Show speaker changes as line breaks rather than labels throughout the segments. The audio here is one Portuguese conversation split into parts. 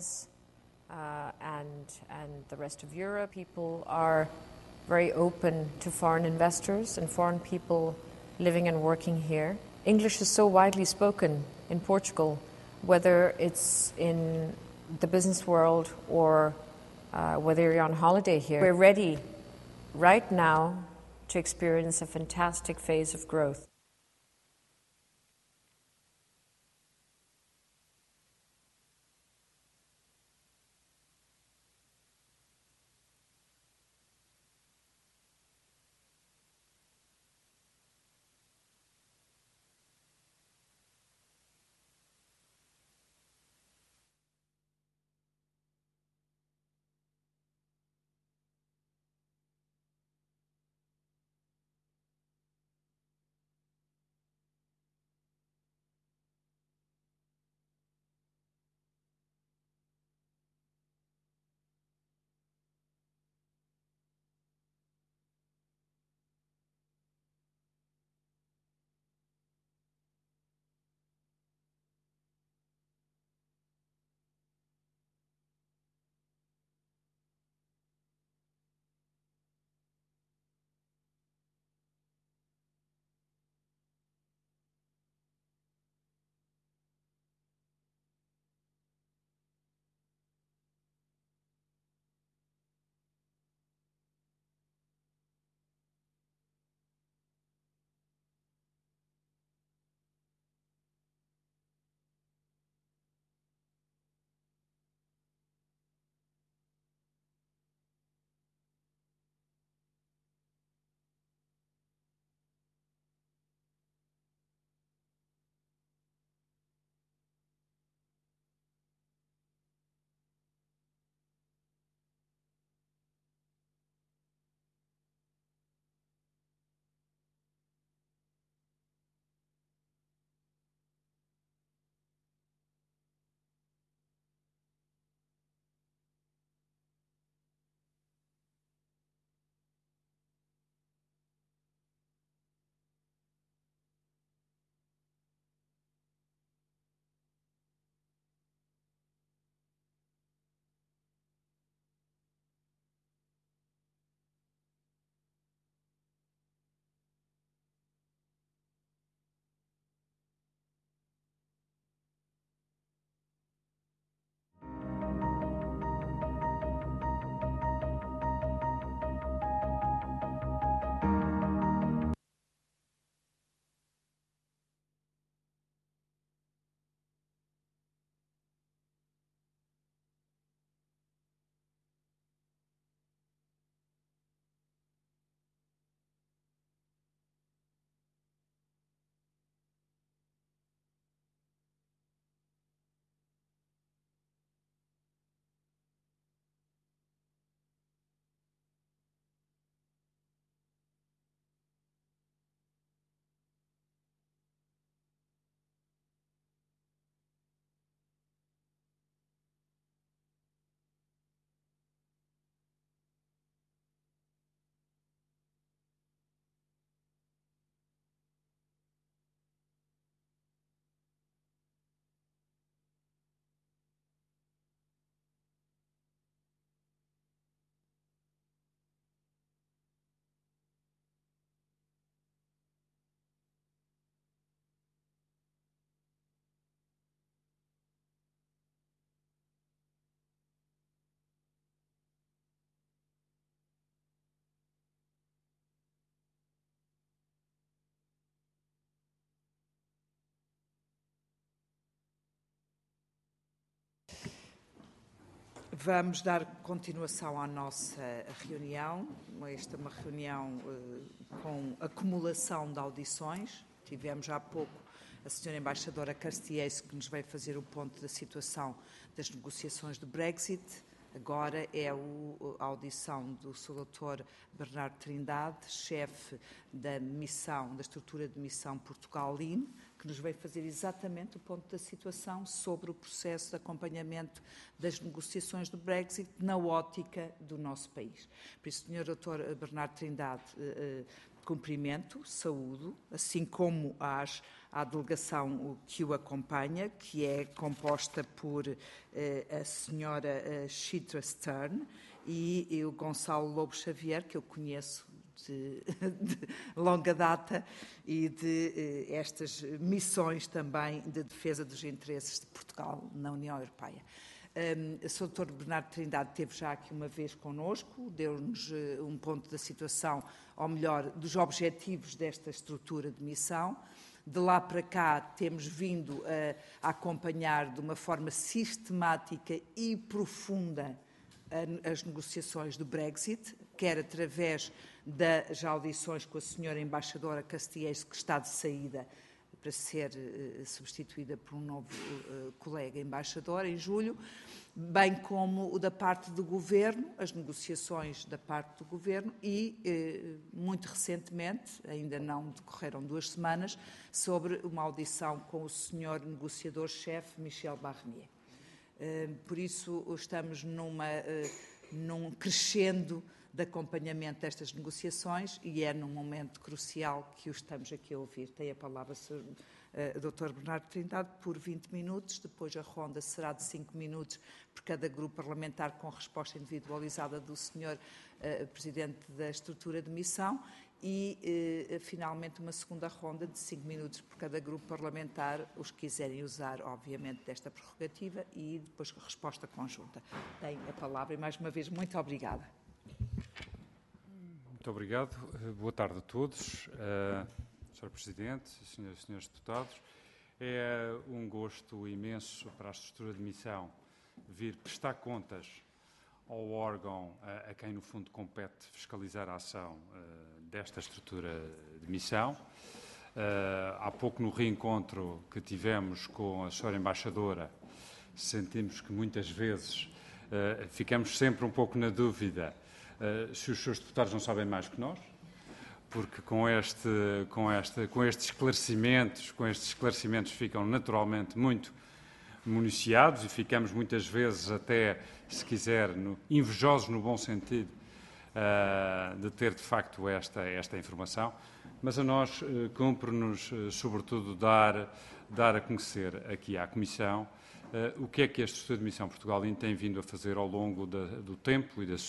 Americas and the rest of Europe. People are very open to foreign investors and foreign people living and working here. English is so widely spoken in Portugal, whether it's in the business world or whether you're on holiday here. We're ready right now to experience a fantastic phase of growth.
Vamos dar continuação à nossa reunião. Esta é uma reunião com acumulação de audições. Tivemos há pouco a Sra. Embaixadora Carstier, que nos veio fazer o ponto da situação das negociações do Brexit. Agora é a audição do Sr. Dr. Bernardo Trindade, chefe da missão, da estrutura de missão Portugal-LIN, que nos veio fazer exatamente o ponto da situação sobre o processo de acompanhamento das negociações do Brexit na ótica do nosso país. Por isso, Sr. Dr. Bernardo Trindade, cumprimento, saúdo, assim como à delegação que o acompanha, que é composta por a Sra. Chitra Stern e o Gonçalo Lobo Xavier, que eu conheço de longa data e de estas missões também de defesa dos interesses de Portugal na União Europeia. O Sr. Dr. Bernardo Trindade esteve já aqui uma vez connosco, deu-nos um ponto da situação, ou melhor, dos objetivos desta estrutura de missão. De lá para cá temos vindo a acompanhar de uma forma sistemática e profunda as negociações do Brexit, quer através das audições com a Sra. Embaixadora Castieiros, que está de saída para ser substituída por um novo colega embaixador em julho, bem como o da parte do Governo, as negociações da parte do Governo e, muito recentemente, ainda não decorreram 2 semanas, sobre uma audição com o Sr. negociador-chefe Michel Barnier. Por isso, estamos num crescendo de acompanhamento destas negociações e é num momento crucial que o estamos aqui a ouvir. Tem a palavra o Dr. Bernardo Trindade por 20 minutos, depois a ronda será de 5 minutos por cada grupo parlamentar com resposta individualizada do Sr. Presidente da estrutura de missão e, finalmente, uma segunda ronda de 5 minutos por cada grupo parlamentar, os que quiserem usar, obviamente, desta prerrogativa e depois resposta conjunta. Tem a palavra e, mais uma vez, muito obrigada.
Muito obrigado. Boa tarde a todos. Sr. Presidente, Senhoras e Senhores Deputados, é um gosto imenso para a estrutura de missão vir prestar contas ao órgão a quem, no fundo, compete fiscalizar a ação desta estrutura de missão. Há pouco, no reencontro que tivemos com a Sra. Embaixadora, sentimos que muitas vezes ficamos sempre um pouco na dúvida se os seus deputados não sabem mais que nós, porque com estes esclarecimentos ficam naturalmente muito municiados e ficamos muitas vezes até, se quiser, invejosos no bom sentido de ter de facto esta informação, mas a nós cumpre-nos sobretudo dar a conhecer aqui à Comissão o que é que a estrutura de missão Portugal tem vindo a fazer ao longo do tempo e da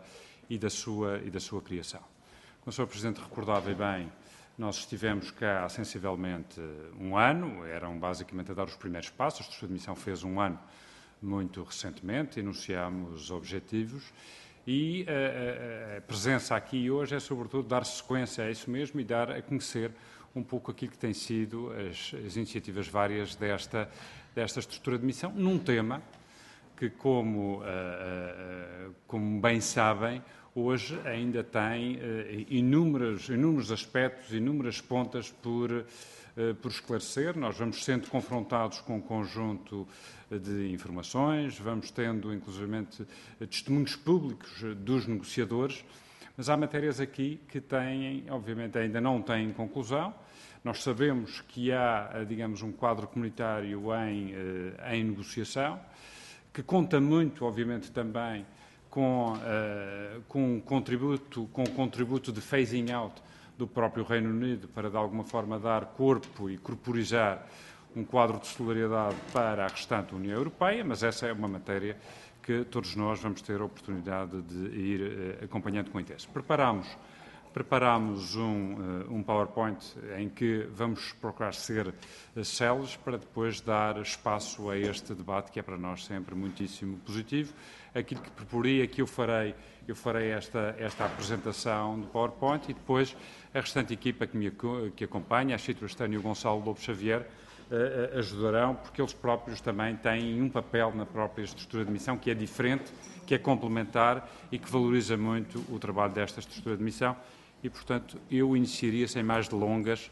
sua criação. Como o Sr. Presidente recordava bem, nós estivemos cá há sensivelmente 1 ano, eram basicamente a dar os primeiros passos, a estrutura de missão fez 1 ano muito recentemente, enunciámos os objetivos e a presença aqui hoje é sobretudo dar sequência a isso mesmo e dar a conhecer um pouco aquilo que têm sido as iniciativas várias desta estrutura de missão, num tema que, como bem sabem, hoje ainda tem inúmeros aspectos, inúmeras pontas por esclarecer. Nós vamos sendo confrontados com um conjunto de informações, vamos tendo, inclusivamente, testemunhos públicos dos negociadores, mas há matérias aqui que obviamente, ainda não têm conclusão. Nós sabemos que há, digamos, um quadro comunitário em negociação, que conta muito, obviamente, também com o contributo de phasing out do próprio Reino Unido para, de alguma forma, dar corpo e corporizar um quadro de solidariedade para a restante União Europeia, mas essa é uma matéria que todos nós vamos ter a oportunidade de ir acompanhando com interesse. Preparámos um PowerPoint em que vamos procurar ser céleres para depois dar espaço a este debate, que é para nós sempre muitíssimo positivo. Aquilo que proporia que eu farei esta apresentação do PowerPoint e depois a restante equipa que acompanha, a Chitra Stern e o Gonçalo Lobo Xavier, ajudarão, porque eles próprios também têm um papel na própria estrutura de missão que é diferente, que é complementar e que valoriza muito o trabalho desta estrutura de missão. E, portanto, eu iniciaria sem mais delongas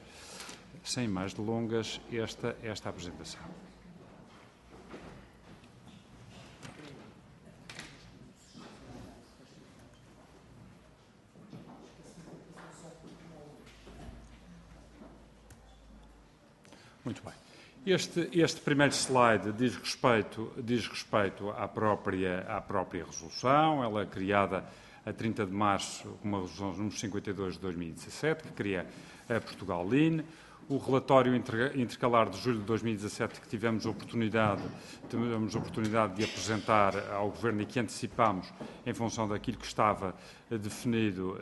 esta apresentação. Muito bem. Este primeiro slide diz respeito à própria resolução. Ela é criada a 30 de março, com uma resolução número 52 de 2017, que cria a Portugal Lean. O relatório intercalar de julho de 2017, que tivemos a oportunidade de apresentar ao Governo e que antecipámos em função daquilo que estava definido,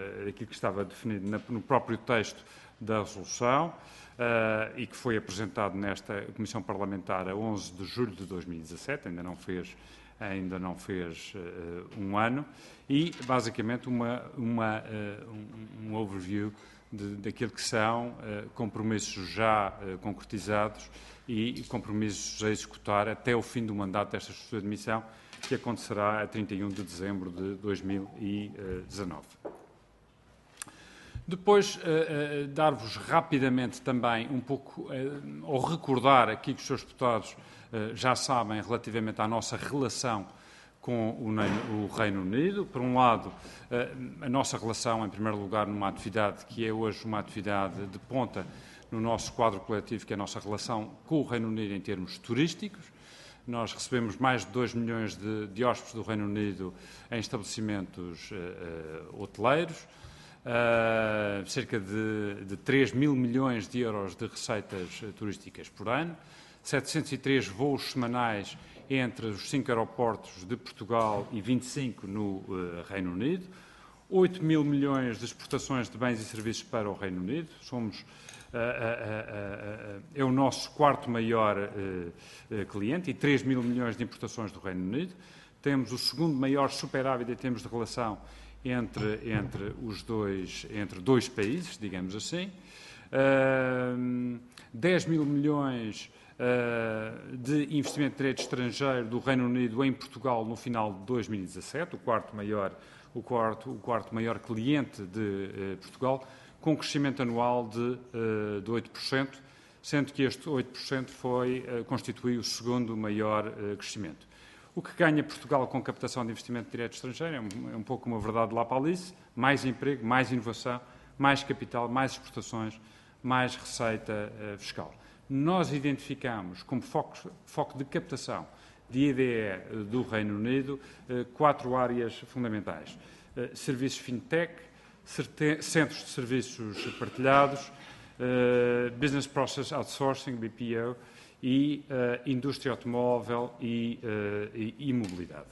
no próprio texto da resolução, e que foi apresentado nesta Comissão Parlamentar a 11 de julho de 2017, ainda não fez um ano, e basicamente um overview daquilo que são compromissos já concretizados e compromissos a executar até o fim do mandato desta estrutura de missão, que acontecerá a 31 de dezembro de 2019. Depois, dar-vos rapidamente também um pouco, ou recordar aqui que os seus deputados já sabem relativamente à nossa relação com o Reino Unido. Por um lado, a nossa relação, em primeiro lugar, numa atividade que é hoje uma atividade de ponta no nosso quadro coletivo, que é a nossa relação com o Reino Unido em termos turísticos. Nós recebemos mais de 2 milhões de hóspedes do Reino Unido em estabelecimentos hoteleiros, cerca de 3 mil milhões de euros de receitas turísticas por ano, 703 voos semanais entre os 5 aeroportos de Portugal e 25 no Reino Unido, 8 mil milhões de exportações de bens e serviços para o Reino Unido. É o nosso quarto maior cliente, e 3 mil milhões de importações do Reino Unido. Temos o segundo maior superávit em termos de relação entre dois países, digamos assim. 10 mil milhões de investimento de direito estrangeiro do Reino Unido em Portugal no final de 2017, o quarto maior cliente de Portugal, com um crescimento anual de 8%, sendo que este 8% constitui o segundo maior crescimento. O que ganha Portugal com captação de investimento de direito estrangeiro é um pouco uma verdade de lá para Alice: mais emprego, mais inovação, mais capital, mais exportações, mais receita fiscal. Nós identificamos como foco de captação de IDE do Reino Unido 4 áreas fundamentais: serviços fintech, centros de serviços partilhados, business process outsourcing, BPO, e indústria automóvel e mobilidade.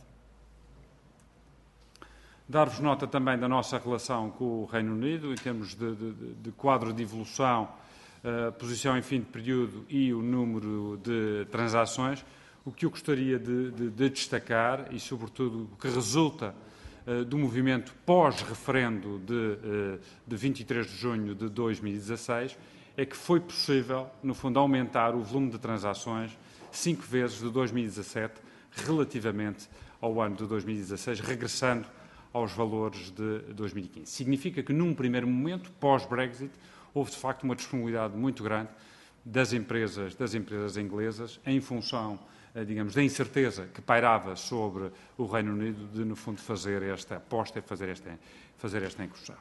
Dar-vos nota também da nossa relação com o Reino Unido, em termos de quadro de evolução, posição em fim de período e o número de transações. O que eu gostaria de destacar, e sobretudo o que resulta do movimento pós-referendo de 23 de junho de 2016, é que foi possível, no fundo, aumentar o volume de transações 5 vezes de 2017 relativamente ao ano de 2016, regressando aos valores de 2015. Significa que, num primeiro momento, pós-Brexit, houve, de facto, uma disponibilidade muito grande das empresas inglesas, em função, digamos, da incerteza que pairava sobre o Reino Unido, de, no fundo, fazer esta aposta e fazer esta incursão.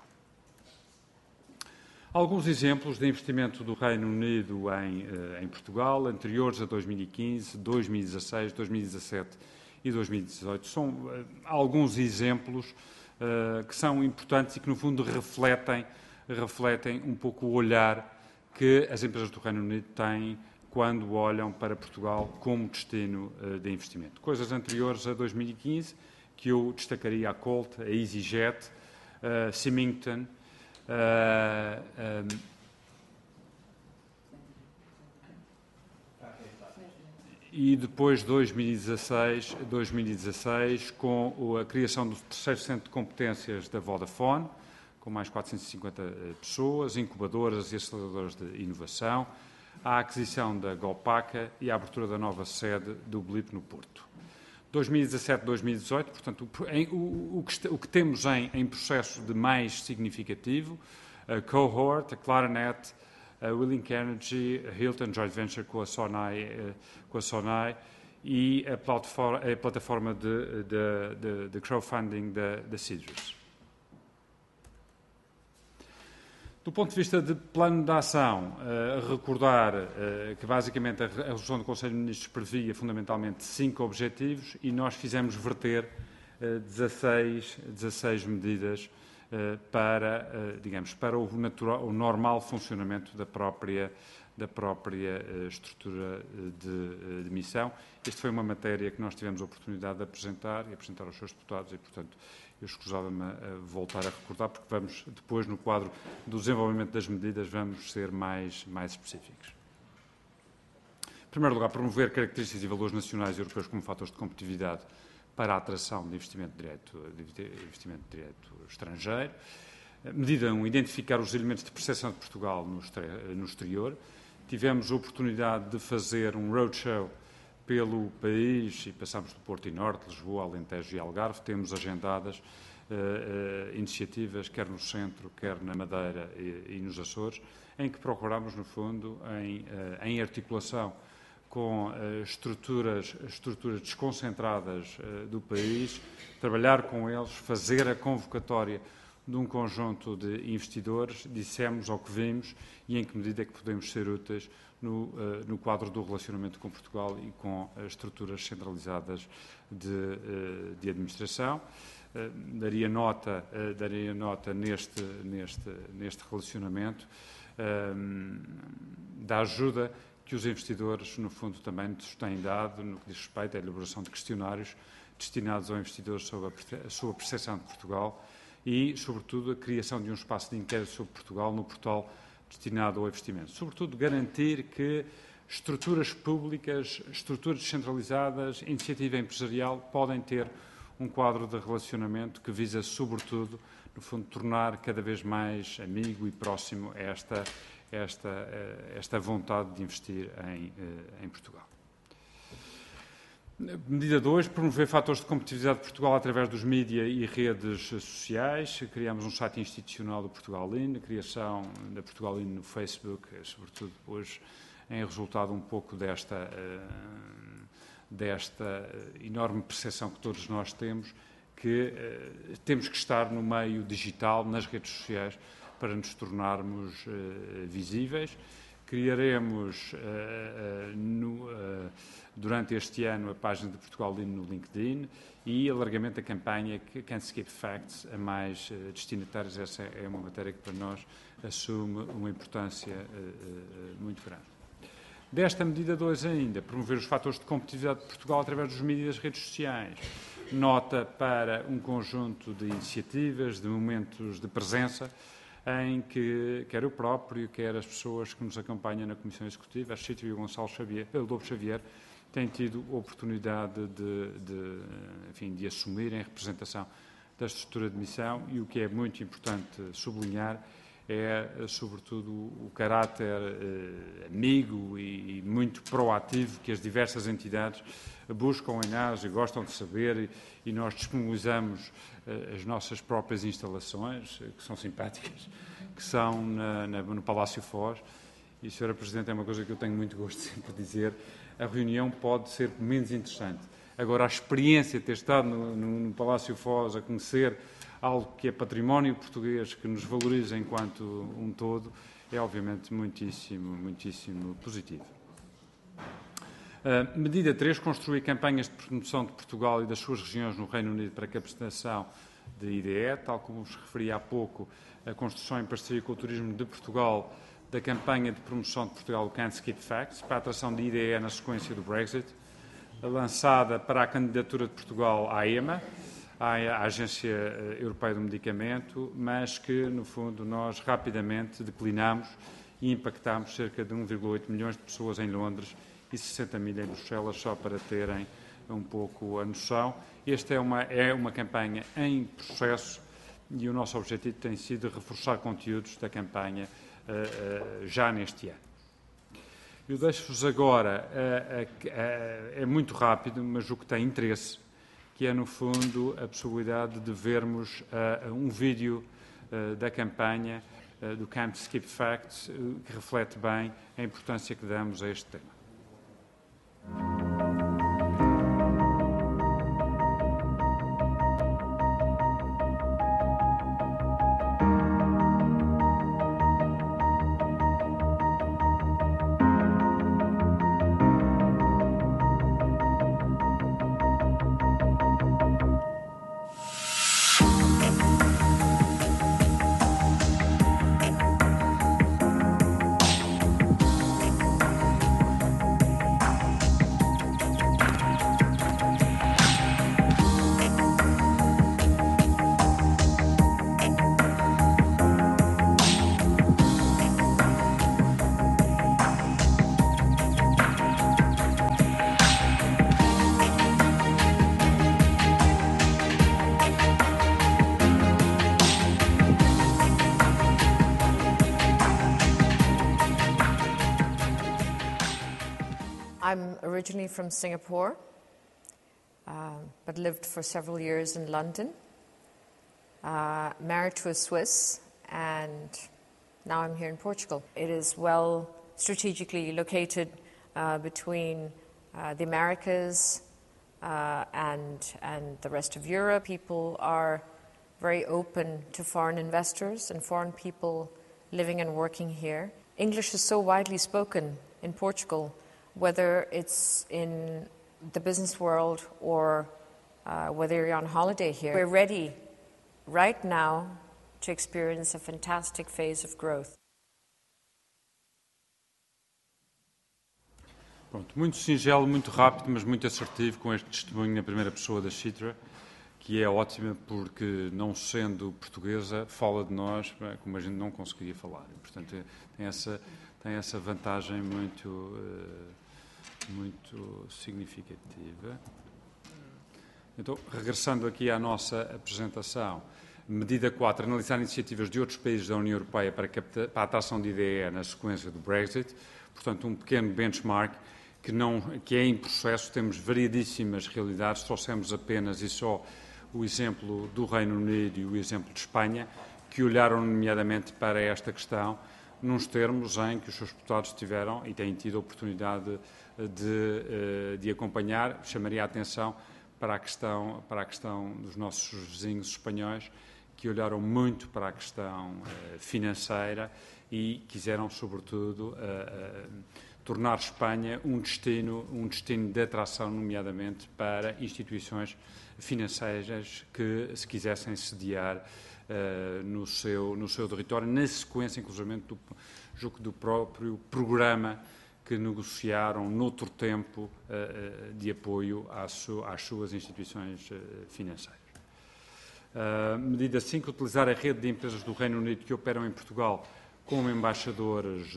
Alguns exemplos de investimento do Reino Unido em Portugal, anteriores a 2015, 2016, 2017 e 2018. São alguns exemplos que são importantes e que, no fundo, refletem um pouco o olhar que as empresas do Reino Unido têm quando olham para Portugal como destino de investimento. Coisas anteriores a 2015, que eu destacaria: a Colt, a EasyJet, Symington, e depois 2016 com a criação do terceiro centro de competências da Vodafone, com mais 450 pessoas, incubadoras e aceleradoras de inovação, a aquisição da Golpaca e a abertura da nova sede do Blip no Porto. 2017-2018, portanto, o que temos em processo de mais significativo: a Cohort, a Claranet, a Willink Energy, a Hilton Joint Venture com a Sonai e a plataforma de crowdfunding da Cedrus. Do ponto de vista de plano de ação, recordar que basicamente a resolução do Conselho de Ministros previa fundamentalmente 5 objetivos e nós fizemos verter 16 medidas para, digamos, para o normal funcionamento da própria estrutura de missão. Esta foi uma matéria que nós tivemos a oportunidade de apresentar e apresentar aos seus deputados e, portanto, eu escusava-me a voltar a recordar, porque vamos, depois, no quadro do desenvolvimento das medidas, vamos ser mais específicos. Em primeiro lugar, promover características e valores nacionais e europeus como fatores de competitividade para a atração de investimento direto estrangeiro. Medida 1, identificar os elementos de percepção de Portugal no exterior. Tivemos a oportunidade de fazer um roadshow pelo país e passámos do Porto e Norte, Lisboa, Alentejo e Algarve. Temos agendadas iniciativas, quer no centro, quer na Madeira e nos Açores, em que procuramos, no fundo, em articulação com estruturas desconcentradas do país, trabalhar com eles, fazer a convocatória de um conjunto de investidores, dissemos ao que vimos e em que medida é que podemos ser úteis no quadro do relacionamento com Portugal e com as estruturas centralizadas de administração. Daria nota neste relacionamento da ajuda que os investidores, no fundo, também nos têm dado no que diz respeito à elaboração de questionários destinados aos investidores sobre a sua percepção de Portugal e, sobretudo, a criação de um espaço de inquérito sobre Portugal no portal destinado ao investimento. Sobretudo, garantir que estruturas públicas, estruturas descentralizadas, iniciativa empresarial podem ter um quadro de relacionamento que visa, sobretudo, no fundo, tornar cada vez mais amigo e próximo esta vontade de investir em Portugal. Medida 2, promover fatores de competitividade de Portugal através dos mídias e redes sociais. Criamos um site institucional do Portugal-In, a criação da Portugal-In no Facebook, sobretudo depois em resultado um pouco desta enorme percepção que todos nós temos, que temos que estar no meio digital, nas redes sociais, para nos tornarmos visíveis. Criaremos durante este ano a página de Portugal-In no LinkedIn e alargamento da campanha Can't Skip Facts a mais destinatários. Essa é uma matéria que para nós assume uma importância muito grande. Desta medida 2 ainda, promover os fatores de competitividade de Portugal através dos mídias e das redes sociais. Nota para um conjunto de iniciativas, de momentos de presença, em que quer eu próprio, quer as pessoas que nos acompanham na Comissão Executiva, a Chito e o Gonçalo Lobo Xavier, têm tido a oportunidade de assumir em representação da estrutura de missão e o que é muito importante sublinhar é, sobretudo, o caráter amigo e muito proativo que as diversas entidades buscam em nós e gostam de saber e nós disponibilizamos as nossas próprias instalações, que são simpáticas, que são no Palácio Foz. E, Sra. Presidente, é uma coisa que eu tenho muito gosto de sempre dizer, a reunião pode ser menos interessante. Agora, a experiência de ter estado no Palácio Foz a conhecer algo que é património português, que nos valoriza enquanto um todo, é obviamente muitíssimo positivo. Medida 3, construir campanhas de promoção de Portugal e das suas regiões no Reino Unido para capacitação de IDE, tal como vos referi há pouco, a construção em parceria com o Turismo de Portugal da campanha de promoção de Portugal, o Can't Skip Facts, para a atração de IDE na sequência do Brexit, lançada para a candidatura de Portugal à EMA, à Agência Europeia do Medicamento, mas que, no fundo, nós rapidamente declinamos e impactámos cerca de 1,8 milhões de pessoas em Londres e 60 mil em Bruxelas, só para terem um pouco a noção. Esta é uma campanha em processo e o nosso objetivo tem sido reforçar conteúdos da campanha já neste ano. Eu deixo-vos agora, é muito rápido, mas o que tem interesse, que é, no fundo, a possibilidade de vermos um vídeo da campanha do Can't Skip Facts, que reflete bem a importância que damos a este tema.
I'm originally from Singapore, but lived for several years in London. Married to a Swiss, and now I'm here in Portugal. It is well strategically located between the Americas and the rest of Europe. People are very open to foreign investors and foreign people living and working here. English is so widely spoken in Portugal, whether it's in the business world or whether you're on holiday here. We're ready right now to experience a fantastic phase of growth.
Pronto, muito singelo, muito rápido, mas muito assertivo com este testemunho na primeira pessoa da Citra, que é ótima porque, não sendo portuguesa, fala de nós como a gente não conseguiria falar. Portanto, tem essa vantagem muito significativa. Então, regressando aqui à nossa apresentação, medida 4, analisar iniciativas de outros países da União Europeia para a atração de IDE na sequência do Brexit. Portanto, um pequeno benchmark que é em processo. Temos variedíssimas realidades, trouxemos apenas e só o exemplo do Reino Unido e o exemplo de Espanha, que olharam nomeadamente para esta questão nos termos em que os seus deputados tiveram e têm tido a oportunidade de acompanhar. Chamaria a atenção para a questão dos nossos vizinhos espanhóis, que olharam muito para a questão financeira e quiseram, sobretudo, tornar Espanha um destino de atração, nomeadamente para instituições financeiras que se quisessem sediar no seu território, na sequência, inclusivamente, do próprio programa que negociaram noutro tempo de apoio às suas instituições financeiras. Medida 5, utilizar a rede de empresas do Reino Unido que operam em Portugal como embaixadores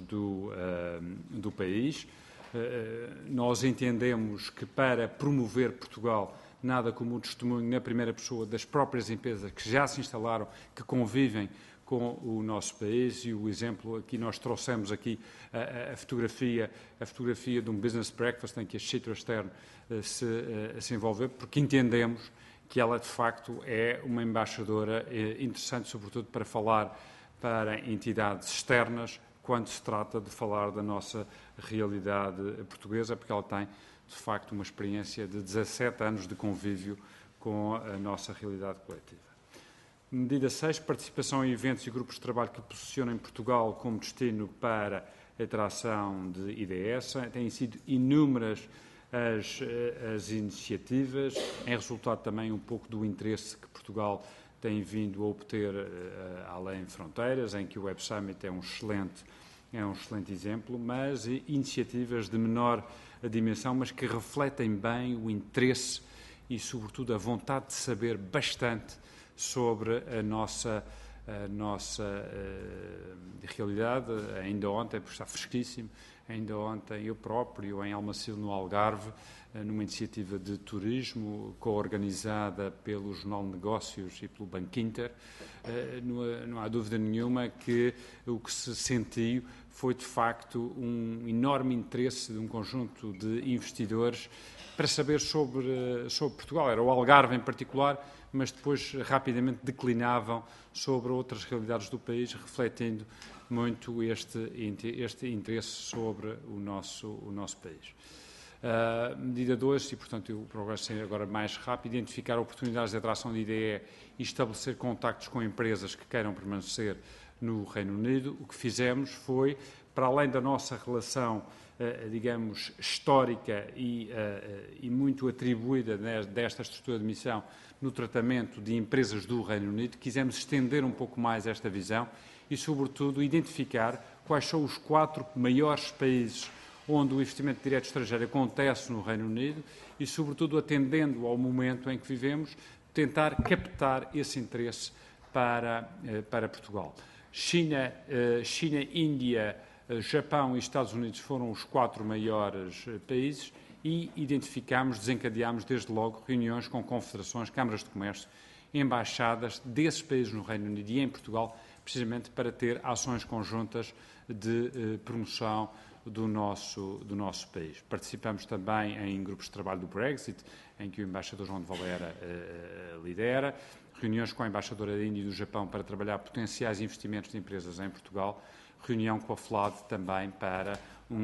do país. Nós entendemos que, para promover Portugal, nada como o testemunho na primeira pessoa das próprias empresas que já se instalaram, que convivem com o nosso país, e o exemplo aqui nós trouxemos aqui a fotografia de um business breakfast em que a Citra Stern se envolveu, porque entendemos que ela de facto é uma embaixadora interessante, sobretudo para falar para entidades externas, quando se trata de falar da nossa realidade portuguesa, porque ela tem de facto uma experiência de 17 anos de convívio com a nossa realidade coletiva. Medida 6, participação em eventos e grupos de trabalho que posicionem Portugal como destino para a atração de IDS. Têm sido inúmeras as iniciativas, em resultado também um pouco do interesse que Portugal tem vindo a obter além de fronteiras, em que o Web Summit é um excelente exemplo, mas iniciativas de menor dimensão, mas que refletem bem o interesse e, sobretudo, a vontade de saber bastante sobre a nossa realidade. Ainda ontem, porque está fresquíssimo, ainda ontem eu próprio, em Almacil, no Algarve, numa iniciativa de turismo co-organizada pelo Jornal de Negócios e pelo Banco Inter, não há dúvida nenhuma que o que se sentiu foi, de facto, um enorme interesse de um conjunto de investidores para saber sobre Portugal. Era o Algarve em particular, mas depois rapidamente declinavam sobre outras realidades do país, refletindo muito este interesse sobre o nosso país. Medida 2, e portanto o progresso é agora mais rápido, identificar oportunidades de atração de IDE e estabelecer contactos com empresas que queiram permanecer no Reino Unido. O que fizemos foi, para além da nossa relação, digamos, histórica e muito atribuída desta estrutura de missão no tratamento de empresas do Reino Unido, quisemos estender um pouco mais esta visão e, sobretudo, identificar quais são os 4 maiores países onde o investimento direto estrangeiro acontece no Reino Unido e, sobretudo, atendendo ao momento em que vivemos, tentar captar esse interesse para Portugal. China, Índia, Japão e Estados Unidos foram os 4 maiores países e desencadeámos desde logo reuniões com confederações, câmaras de comércio, embaixadas desses países no Reino Unido e em Portugal, precisamente para ter ações conjuntas de promoção do nosso país. Participamos também em grupos de trabalho do Brexit, em que o embaixador João de Valera lidera, reuniões com a embaixadora da Índia e do Japão para trabalhar potenciais investimentos de empresas em Portugal, reunião com a FLAD também para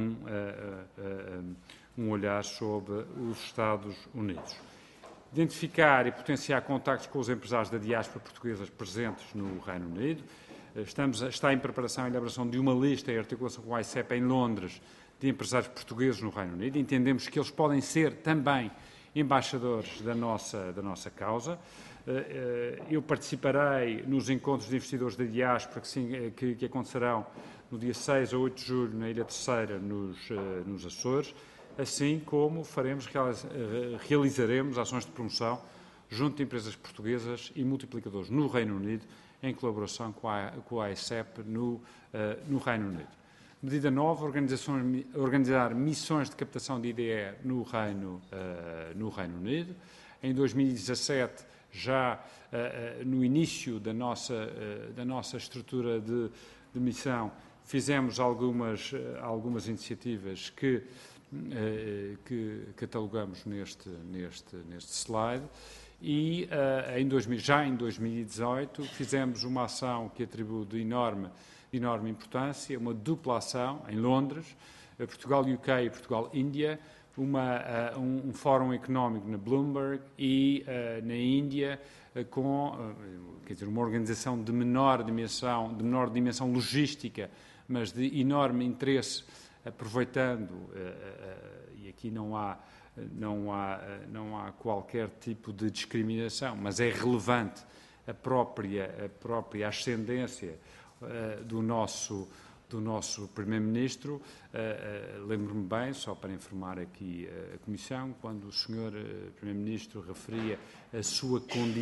um olhar sobre os Estados Unidos. Identificar e potenciar contactos com os empresários da diáspora portuguesa presentes no Reino Unido. Está em preparação a elaboração de uma lista em articulação com a ICEP em Londres de empresários portugueses no Reino Unido. Entendemos que eles podem ser também embaixadores da nossa causa. Eu participarei nos encontros de investidores da diáspora que acontecerão no dia 6 a 8 de julho na Ilha Terceira, nos Açores, assim como realizaremos ações de promoção junto de empresas portuguesas e multiplicadores no Reino Unido, em colaboração com a ICEP no Reino Unido. Medida 9, organizar missões de captação de IDE no Reino Unido. Em 2017, já no início da nossa estrutura de missão, fizemos algumas iniciativas que catalogamos neste slide. E já em 2018 fizemos uma ação que atribuo de enorme importância, uma dupla ação em Londres, Portugal-UK e Portugal-Índia, um fórum económico na Bloomberg e na Índia com uma organização de menor dimensão logística, mas de enorme interesse, aproveitando, e aqui não há qualquer tipo de discriminação, mas é relevante a própria ascendência do nosso Primeiro-Ministro. Lembro-me bem, só para informar aqui a Comissão, quando o Sr. Primeiro-Ministro referia a sua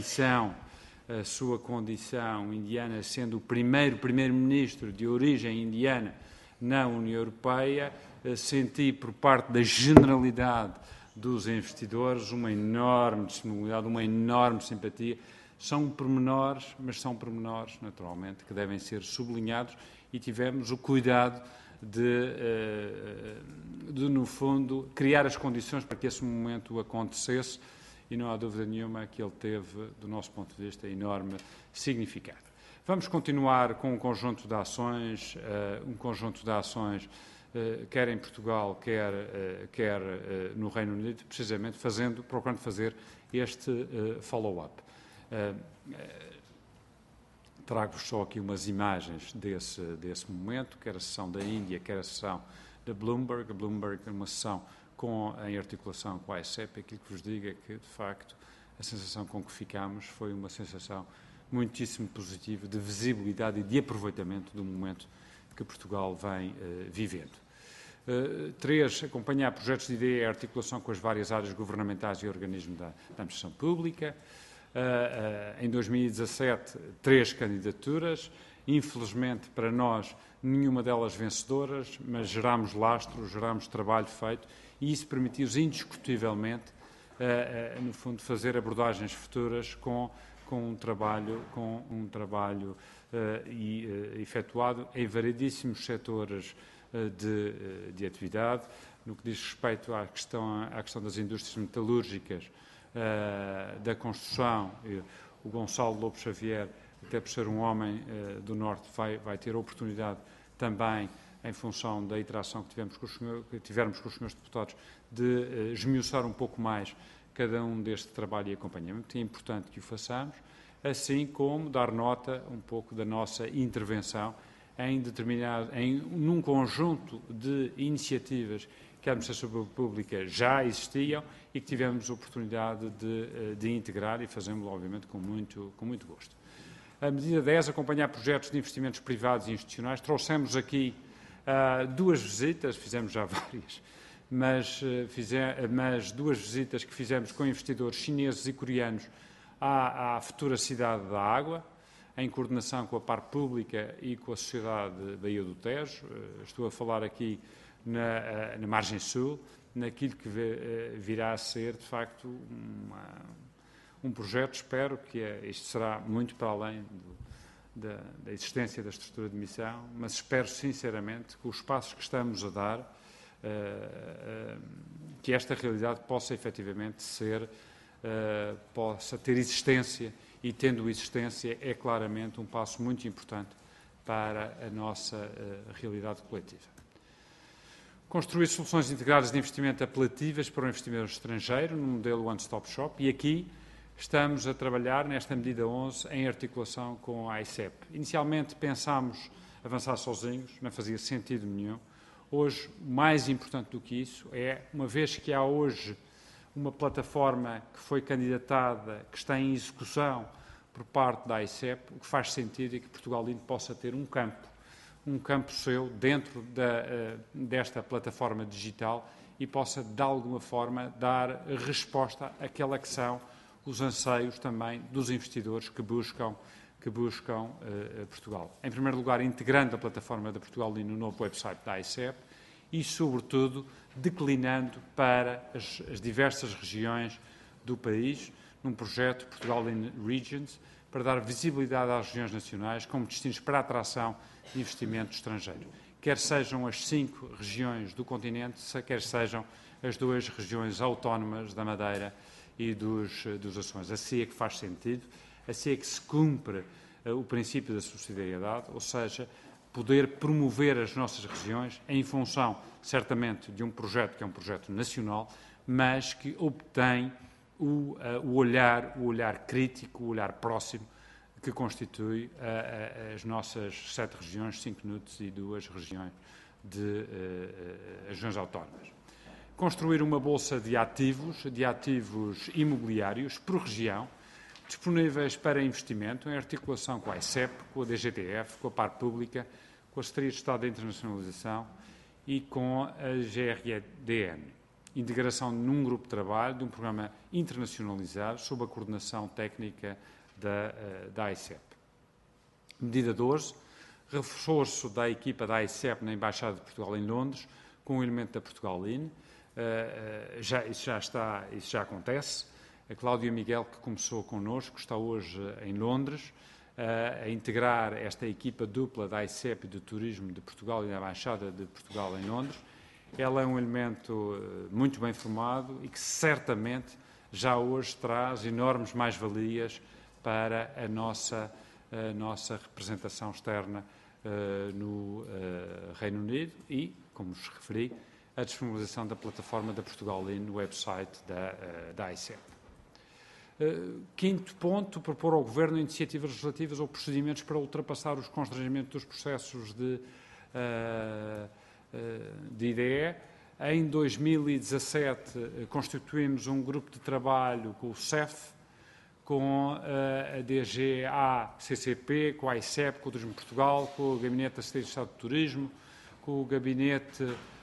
condição indiana sendo o primeiro Primeiro-Ministro de origem indiana na União Europeia, senti por parte da generalidade dos investidores uma enorme disponibilidade, uma enorme simpatia. São pormenores, mas são pormenores, naturalmente, que devem ser sublinhados e tivemos o cuidado de, no fundo, criar as condições para que esse momento acontecesse e não há dúvida nenhuma que ele teve, do nosso ponto de vista, enorme significado. Vamos continuar com um conjunto de ações, quer em Portugal, quer no Reino Unido, precisamente procurando fazer este follow-up. Trago-vos só aqui umas imagens desse momento, quer a sessão da Índia, quer a sessão da Bloomberg. A Bloomberg é uma sessão em articulação com a ICEP. Aquilo que vos digo é que, de facto, a sensação com que ficámos foi uma sensação muitíssimo positiva de visibilidade e de aproveitamento do momento que Portugal vem vivendo. 3, acompanhar projetos de ideia e articulação com as várias áreas governamentais e organismos da administração pública. Em 2017, 3 candidaturas. Infelizmente, para nós, nenhuma delas vencedoras, mas gerámos lastro, gerámos trabalho feito e isso permitiu-nos indiscutivelmente, no fundo, fazer abordagens futuras com um trabalho efetuado em variedíssimos setores de atividade. No que diz respeito à questão das indústrias metalúrgicas, da construção, o Gonçalo Lobo Xavier, até por ser um homem do Norte, vai ter a oportunidade também, em função da interação que tivermos com os senhores deputados, de esmiuçar um pouco mais cada um deste trabalho e acompanhamento. É importante que o façamos, assim como dar nota um pouco da nossa intervenção num conjunto de iniciativas que a administração pública já existiam e que tivemos a oportunidade de integrar e fazemos, obviamente, com muito gosto. A medida 10, acompanhar projetos de investimentos privados e institucionais. Trouxemos aqui 2 visitas, fizemos já várias, mas 2 visitas que fizemos com investidores chineses e coreanos à futura cidade da Água, em coordenação com a parte pública e com a Sociedade Baía do Tejo. Estou a falar aqui na margem sul, naquilo que virá a ser, de facto, um projeto, espero que isto será muito para além da existência da estrutura de missão, mas espero sinceramente que os passos que estamos a dar, que esta realidade possa efetivamente possa ter existência, e tendo existência é claramente um passo muito importante para a nossa realidade coletiva. Construir soluções integradas de investimento apelativas para o investidor estrangeiro, no modelo One Stop Shop, e aqui estamos a trabalhar, nesta medida 11, em articulação com a ICEP. Inicialmente pensámos avançar sozinhos, não fazia sentido nenhum. Hoje, mais importante do que isso, uma vez que há hoje uma plataforma que foi candidatada, que está em execução por parte da ICEP, o que faz sentido é que Portugal Lindo possa ter um campo seu dentro desta plataforma digital e possa, de alguma forma, dar resposta àquela que são os anseios também dos investidores que buscam Portugal. Em primeiro lugar, integrando a plataforma da Portugal Lindo no novo website da ICEP e, sobretudo, declinando para as diversas regiões do país, num projeto Portugal Lindo Regions, para dar visibilidade às regiões nacionais como destinos para a atração de investimento estrangeiro. Quer sejam as 5 regiões do continente, quer sejam as 2 regiões autónomas da Madeira e dos Açores. Assim é que faz sentido, assim é que se cumpre o princípio da subsidiariedade, ou seja, poder promover as nossas regiões em função, certamente, de um projeto que é um projeto nacional, mas que obtém o olhar crítico, o olhar próximo, que constitui as nossas 7 regiões, 5 NUTs e 2 regiões regiões autónomas. Construir uma bolsa de ativos imobiliários por região, disponíveis para investimento em articulação com a ICEP, com a DGTF, com a Par Pública, com a Secretaria de Estado da Internacionalização e com a GRDN. Integração num grupo de trabalho de um programa internacionalizado sob a coordenação técnica da ICEP. Medida 12, reforço da equipa da ICEP na Embaixada de Portugal em Londres, com o elemento da Portugal Lindo. Isso já acontece. A Cláudia Miguel, que começou connosco, está hoje em Londres, a integrar esta equipa dupla da ICEP e do Turismo de Portugal e da Embaixada de Portugal em Londres. Ela é um elemento muito bem formado e que certamente já hoje traz enormes mais-valias para a nossa representação externa no Reino Unido e, como vos referi, a disponibilização da plataforma da Portugal Lindo no website da ICEP. Quinto ponto, propor ao Governo iniciativas legislativas ou procedimentos para ultrapassar os constrangimentos dos processos de IDE. Em 2017, constituímos um grupo de trabalho com o CEF, com a DGA-CCP, com a ICEP, com o Turismo de Portugal, com o Gabinete da Secretaria de Estado de Turismo, com o Gabinete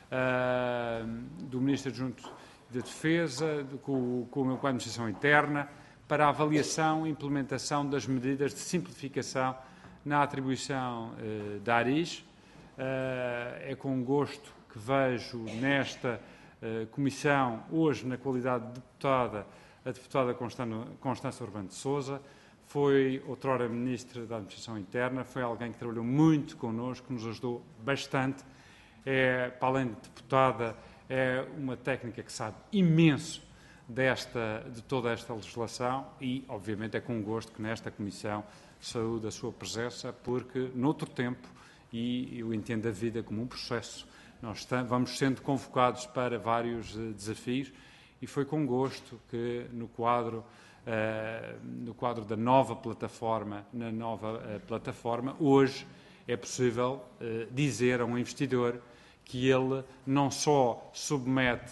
do Ministro Adjunto da Defesa, com a Administração Interna, para a avaliação e implementação das medidas de simplificação na atribuição da ARIS. É com gosto que vejo nesta comissão, hoje, na qualidade de deputada, a deputada Constança Urbano de Sousa. Foi outrora Ministra da Administração Interna, foi alguém que trabalhou muito connosco, nos ajudou bastante. Para além de deputada, é uma técnica que sabe imenso de toda esta legislação e, obviamente, é com gosto que nesta comissão saúde a sua presença, porque, noutro tempo, e eu entendo a vida como um processo, nós vamos sendo convocados para vários desafios e foi com gosto que, no quadro da nova plataforma, hoje é possível dizer a um investidor que ele não só submete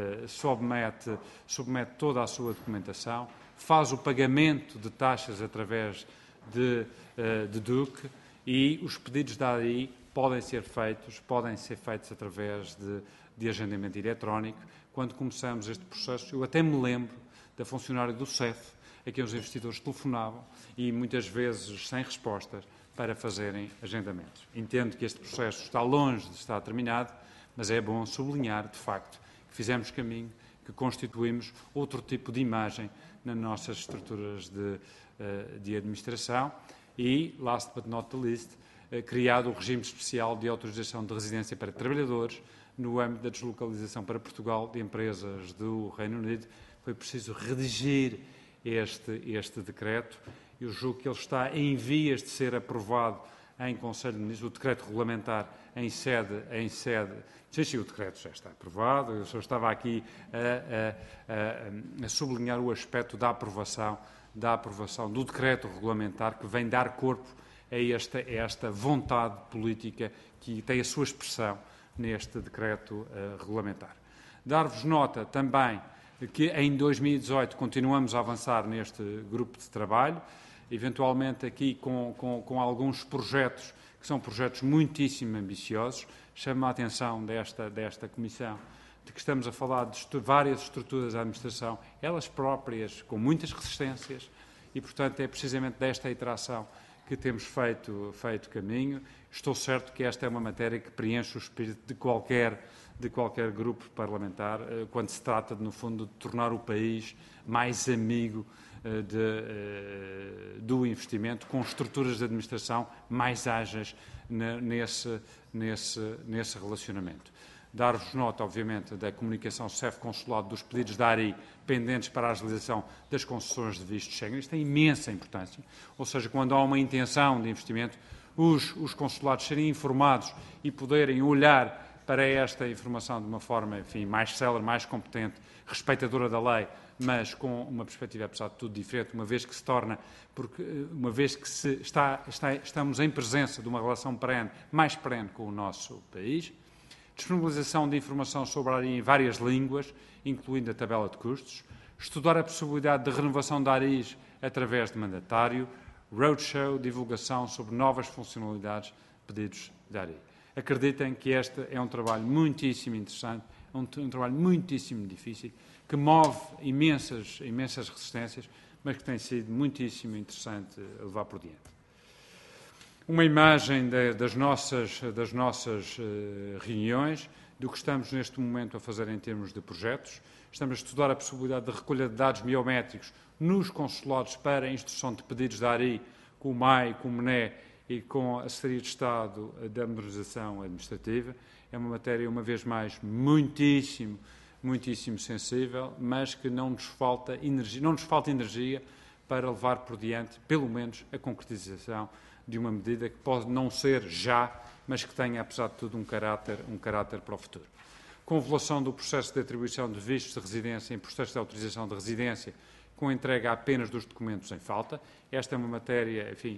toda a sua documentação, faz o pagamento de taxas através de DUC e os pedidos da ARI podem ser feitos através de agendamento eletrónico. Quando começamos este processo, eu até me lembro da funcionária do CEF, a quem os investidores telefonavam e muitas vezes sem respostas para fazerem agendamentos. Entendo que este processo está longe de estar terminado, mas é bom sublinhar, de facto, que fizemos caminho, que constituímos outro tipo de imagem nas nossas estruturas de administração e, last but not the least, criado o regime especial de autorização de residência para trabalhadores no âmbito da deslocalização para Portugal de empresas do Reino Unido. Foi preciso redigir este decreto. Eu julgo que ele está em vias de ser aprovado em Conselho de Ministros, o decreto regulamentar em sede. Sim, o decreto já está aprovado. Eu só estava aqui a sublinhar o aspecto da aprovação do decreto regulamentar que vem dar corpo a esta vontade política que tem a sua expressão neste decreto regulamentar. Dar-vos nota também que em 2018 continuamos a avançar neste grupo de trabalho, eventualmente aqui com alguns projetos que são projetos muitíssimo ambiciosos. Chamo a atenção desta Comissão de que estamos a falar de várias estruturas da administração, elas próprias com muitas resistências, e, portanto, é precisamente desta iteração que temos feito caminho. Estou certo que esta é uma matéria que preenche o espírito de qualquer grupo parlamentar, quando se trata, no fundo, de tornar o país mais amigo do investimento, com estruturas de administração mais ágeis nesse relacionamento. Dar-vos nota, obviamente, da comunicação CEF-Consulado dos pedidos da ARI pendentes para a agilização das concessões de visto de Schengen. Isto tem imensa importância, ou seja, quando há uma intenção de investimento, os consulados serem informados e poderem olhar para esta informação de uma forma, enfim, mais célere, mais competente, respeitadora da lei, mas com uma perspectiva, apesar de tudo, diferente, uma vez que estamos em presença de uma relação mais perene com o nosso país. Disponibilização de informação sobre a ARI em várias línguas, incluindo a tabela de custos. Estudar a possibilidade de renovação da ARI através de mandatário. Roadshow, divulgação sobre novas funcionalidades, pedidos da ARI. Acreditem que este é um trabalho muitíssimo interessante, um trabalho muitíssimo difícil, que move imensas resistências, mas que tem sido muitíssimo interessante levar por diante. Uma imagem das nossas reuniões, do que estamos neste momento a fazer em termos de projetos. Estamos a estudar a possibilidade de recolha de dados biométricos nos consulados para a instrução de pedidos da ARI, com o MAI, com o MNE e com a Secretaria de Estado da Modernização Administrativa. É uma matéria, uma vez mais, muitíssimo sensível, mas que não nos falta energia para levar por diante, pelo menos, a concretização de uma medida que pode não ser já, mas que tenha, apesar de tudo, um caráter para o futuro. Convolução do processo de atribuição de vistos de residência em processo de autorização de residência, com entrega apenas dos documentos em falta. Esta é uma matéria, enfim,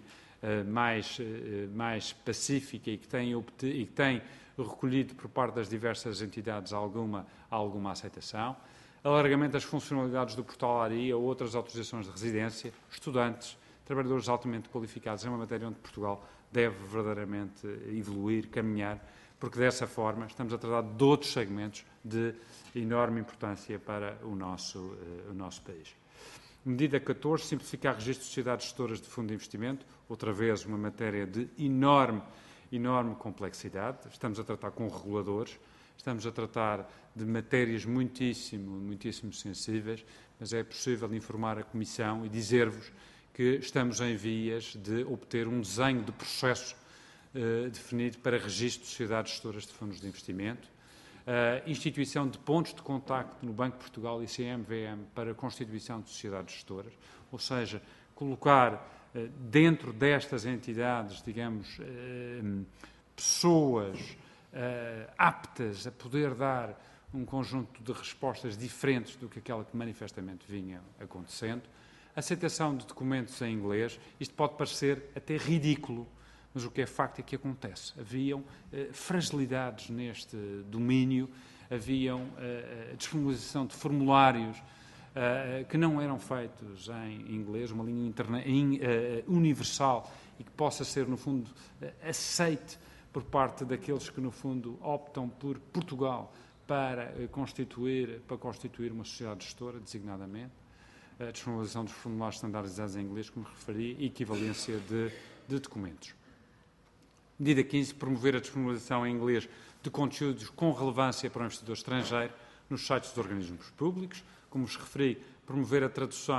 mais pacífica e que tem recolhido por parte das diversas entidades alguma aceitação. Alargamento das funcionalidades do portal ARI a outras autorizações de residência, estudantes, trabalhadores altamente qualificados. É uma matéria onde Portugal deve verdadeiramente evoluir, caminhar, porque dessa forma estamos a tratar de outros segmentos de enorme importância para o nosso país. Medida 14, simplificar registro de sociedades gestoras de fundo de investimento, outra vez uma matéria de enorme complexidade. Estamos a tratar com reguladores, estamos a tratar de matérias muitíssimo sensíveis, mas é possível informar a Comissão e dizer-vos que estamos em vias de obter um desenho de processo definido para registro de sociedades gestoras de fundos de investimento, instituição de pontos de contacto no Banco de Portugal e CMVM para a constituição de sociedades gestoras, ou seja, colocar dentro destas entidades, digamos, pessoas aptas a poder dar um conjunto de respostas diferentes do que aquela que manifestamente vinha acontecendo. Aceitação de documentos em inglês, isto pode parecer até ridículo, mas o que é facto é que acontece. Haviam fragilidades neste domínio, haviam disponibilização de formulários que não eram feitos em inglês, uma língua universal e que possa ser, no fundo, aceite por parte daqueles que, no fundo, optam por Portugal para constituir uma sociedade gestora, designadamente. A disponibilização dos formulários standardizados em inglês, como referi, e equivalência de documentos. Medida 15, promover a disponibilização em inglês de conteúdos com relevância para o investidor estrangeiro nos sites dos organismos públicos. Como vos referi, promover a tradução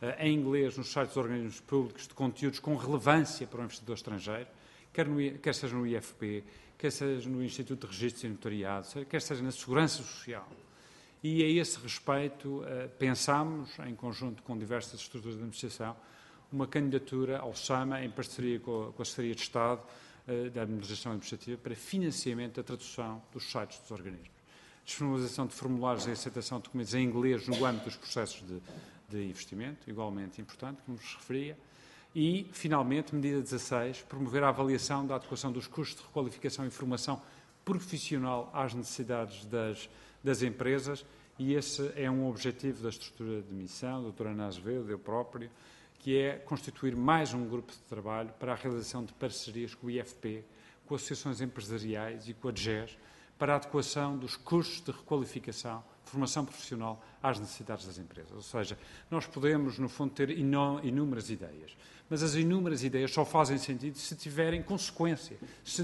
em inglês nos sites dos organismos públicos de conteúdos com relevância para o investidor estrangeiro, quer seja no IFP, quer seja no Instituto de Registros e Notariado, quer seja na Segurança Social. E a esse respeito pensámos, em conjunto com diversas estruturas de administração, uma candidatura ao SAMA, em parceria com a Secretaria de Estado da Administração Administrativa, para financiamento da tradução dos sites dos organismos. Disponibilização de formulários de aceitação de documentos em inglês no âmbito dos processos de investimento, igualmente importante, como vos referia. E, finalmente, medida 16, promover a avaliação da adequação dos custos de requalificação e formação profissional às necessidades das empresas, e esse é um objetivo da estrutura de missão, doutora Ana Azevedo, eu próprio, que é constituir mais um grupo de trabalho para a realização de parcerias com o IFP, com associações empresariais e com a DGES, para a adequação dos custos de requalificação, formação profissional às necessidades das empresas. Ou seja, nós podemos, no fundo, ter inúmeras ideias, mas as inúmeras ideias só fazem sentido se tiverem consequência, se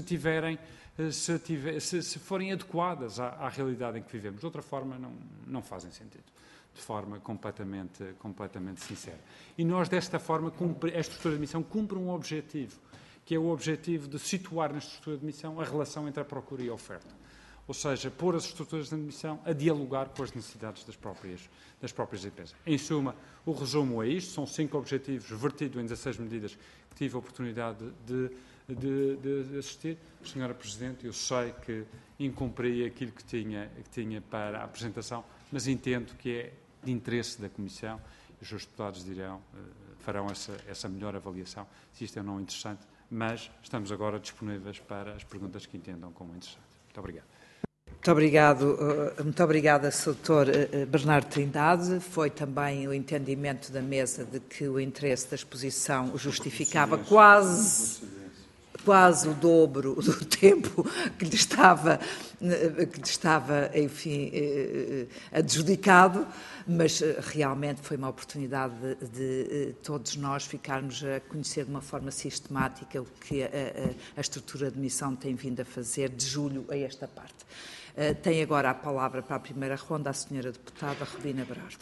forem adequadas à realidade em que vivemos. De outra forma, não fazem sentido, de forma completamente sincera. E nós, desta forma, a estrutura de missão cumpre um objetivo, que é o objetivo de situar na estrutura de missão a relação entre a procura e a oferta. Ou seja, pôr as estruturas de admissão a dialogar com as necessidades das próprias empresas. Em suma, o resumo é isto, são 5 objetivos vertidos em 16 medidas que tive a oportunidade de assistir. Senhora Presidente, eu sei que incumpri aquilo que tinha para a apresentação, mas entendo que é de interesse da Comissão, e os seus deputados farão essa melhor avaliação, se isto é ou não interessante, mas estamos agora disponíveis para as perguntas que entendam como interessante. Muito obrigado.
Muito obrigada, Sr. Dr. Bernardo Trindade. Foi também o entendimento da mesa de que o interesse da exposição justificava quase o dobro do tempo que lhe estava, enfim, adjudicado, mas realmente foi uma oportunidade de todos nós ficarmos a conhecer de uma forma sistemática o que a estrutura de missão tem vindo a fazer de julho a esta parte. Tem agora a palavra para a primeira ronda a Sra. Deputada Rubina Berardo.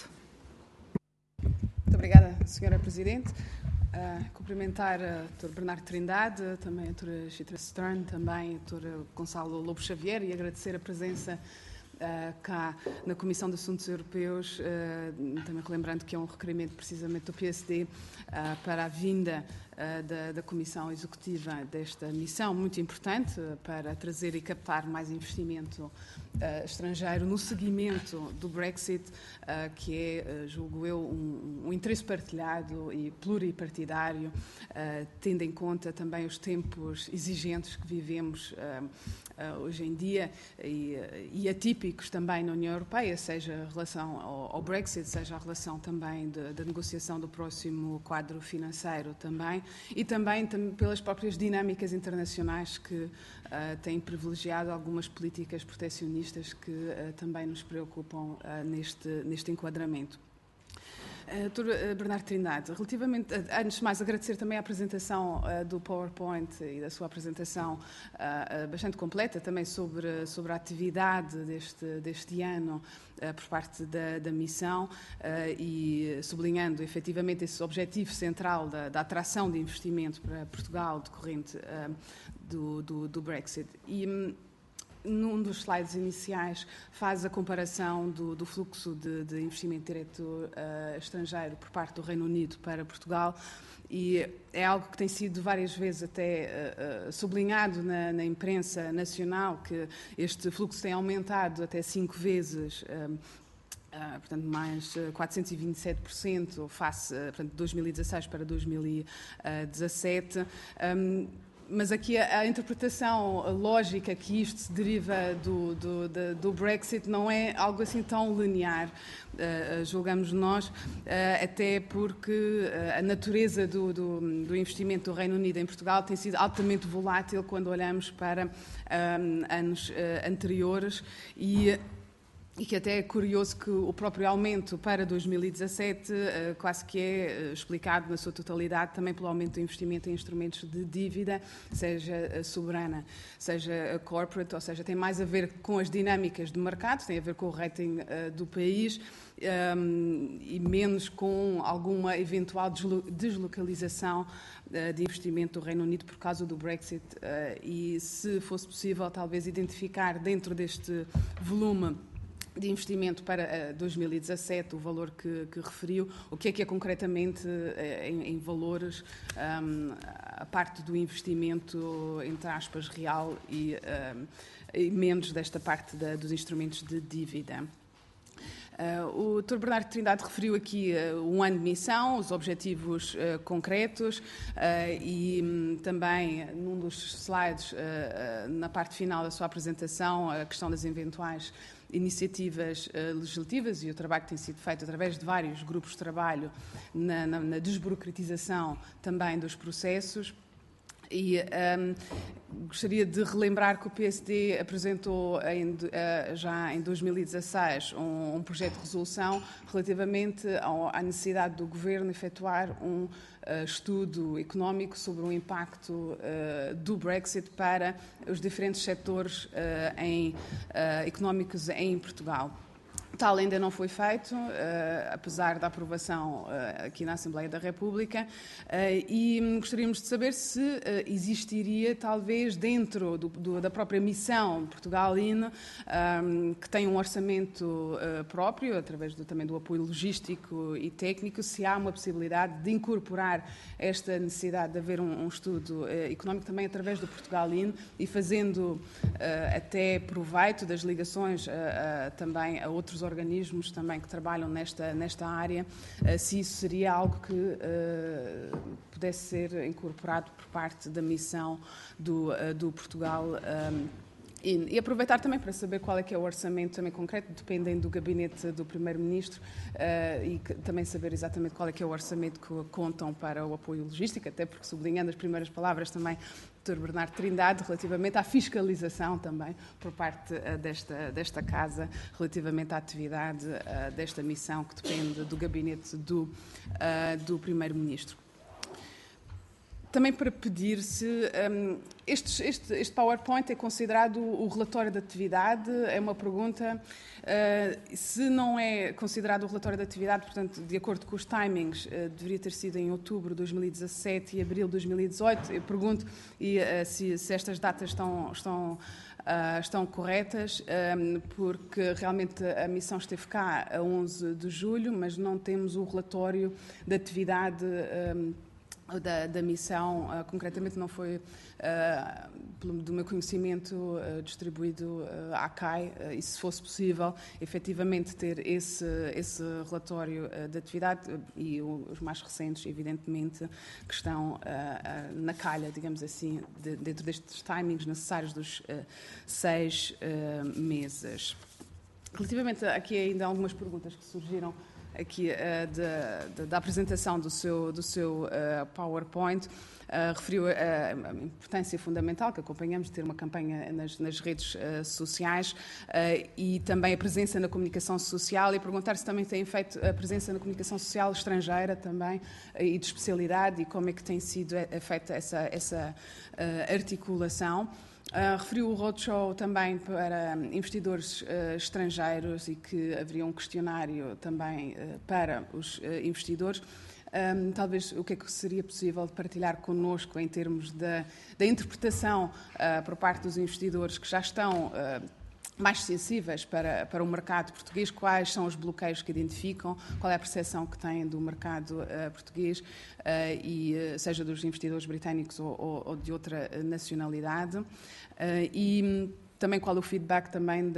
Muito obrigada, Sra. Presidente. Cumprimentar a Dr. Bernardo Trindade, também a Dra. Chitra Stern, também a Dr. Gonçalo Lobo Xavier, e agradecer a presença cá na Comissão de Assuntos Europeus, também relembrando que é um requerimento precisamente do PSD para a vinda da Comissão Executiva desta missão, muito importante para trazer e captar mais investimento estrangeiro no seguimento do Brexit, que é, julgo eu, um interesse partilhado e pluripartidário, tendo em conta também os tempos exigentes que vivemos hoje em dia e atípicos também na União Europeia, seja a relação ao Brexit, seja a relação também da negociação do próximo quadro financeiro também, e também pelas próprias dinâmicas internacionais que têm privilegiado algumas políticas proteccionistas que também nos preocupam neste enquadramento. Dr. Bernardo Trindade, relativamente, antes de mais, agradecer também a apresentação do PowerPoint e da sua apresentação bastante completa, também sobre a atividade deste ano por parte da missão e sublinhando efetivamente esse objetivo central da atração de investimento para Portugal decorrente do Brexit. E num dos slides iniciais faz a comparação do fluxo de investimento direto estrangeiro por parte do Reino Unido para Portugal, e é algo que tem sido várias vezes até sublinhado na imprensa nacional, que este fluxo tem aumentado até 5 vezes, portanto, mais 427% face, portanto, de 2016 para 2017. Mas aqui a interpretação lógica que isto se deriva do Brexit não é algo assim tão linear, julgamos nós, até porque a natureza do investimento do Reino Unido em Portugal tem sido altamente volátil quando olhamos para anos anteriores, e e que até é curioso que o próprio aumento para 2017 quase que é explicado na sua totalidade também pelo aumento do investimento em instrumentos de dívida, seja soberana, seja corporate, ou seja, tem mais a ver com as dinâmicas de mercado, tem a ver com o rating do país e menos com alguma eventual deslocalização de investimento do Reino Unido por causa do Brexit e, se fosse possível, talvez identificar dentro deste volume de investimento para 2017, o valor que referiu, o que é concretamente em valores a parte do investimento, entre aspas, real e menos desta parte dos instrumentos de dívida. O Dr. Bernardo Trindade referiu aqui um ano de missão, os objetivos concretos e também num dos slides, na parte final da sua apresentação, a questão das eventuais iniciativas legislativas e o trabalho que tem sido feito através de vários grupos de trabalho na desburocratização também dos processos. E gostaria de relembrar que o PSD apresentou já em 2016 um projeto de resolução relativamente à necessidade do Governo efetuar um estudo económico sobre o impacto do Brexit para os diferentes setores económicos em Portugal. Tal ainda não foi feito, apesar da aprovação aqui na Assembleia da República, e gostaríamos de saber se existiria, talvez, dentro da própria missão Portugal-IN, que tem um orçamento próprio, através também do apoio logístico e técnico, se há uma possibilidade de incorporar esta necessidade de haver um estudo económico também através do Portugal-IN e fazendo até proveito das ligações também a outros organismos também que trabalham nesta área, se isso seria algo que pudesse ser incorporado por parte da missão do Portugal. E aproveitar também para saber qual é que é o orçamento também concreto, dependendo do gabinete do Primeiro-Ministro, e também saber exatamente qual é que é o orçamento que contam para o apoio logístico, até porque, sublinhando as primeiras palavras também do Dr. Bernardo Trindade, relativamente à fiscalização também por parte desta Casa, relativamente à atividade desta missão que depende do gabinete do Primeiro-Ministro. Também para pedir se este PowerPoint é considerado o relatório de atividade, é uma pergunta. Se não é considerado o relatório de atividade, portanto, de acordo com os timings, deveria ter sido em outubro de 2017 e abril de 2018. Eu pergunto se estas datas estão corretas, porque realmente a missão esteve cá a 11 de julho, mas não temos o relatório de atividade da missão, concretamente não foi, do meu conhecimento, distribuído à CAI, e se fosse possível, efetivamente, ter esse relatório de atividade e os mais recentes, evidentemente, que estão na calha, digamos assim, dentro destes timings necessários dos 6 meses. Relativamente aqui ainda algumas perguntas que surgiram aqui da apresentação do seu PowerPoint, referiu a importância fundamental que acompanhamos de ter uma campanha nas redes sociais e também a presença na comunicação social, e perguntar se também têm feito a presença na comunicação social estrangeira também e de especialidade, e como é que tem sido feita essa articulação. Referiu o roadshow também para investidores estrangeiros e que haveria um questionário também para os investidores. Talvez o que é que seria possível partilhar connosco em termos da interpretação por parte dos investidores que já estão mais sensíveis para o mercado português, quais são os bloqueios que identificam, qual é a percepção que têm do mercado português, e seja dos investidores britânicos ou de outra nacionalidade, e também qual o feedback também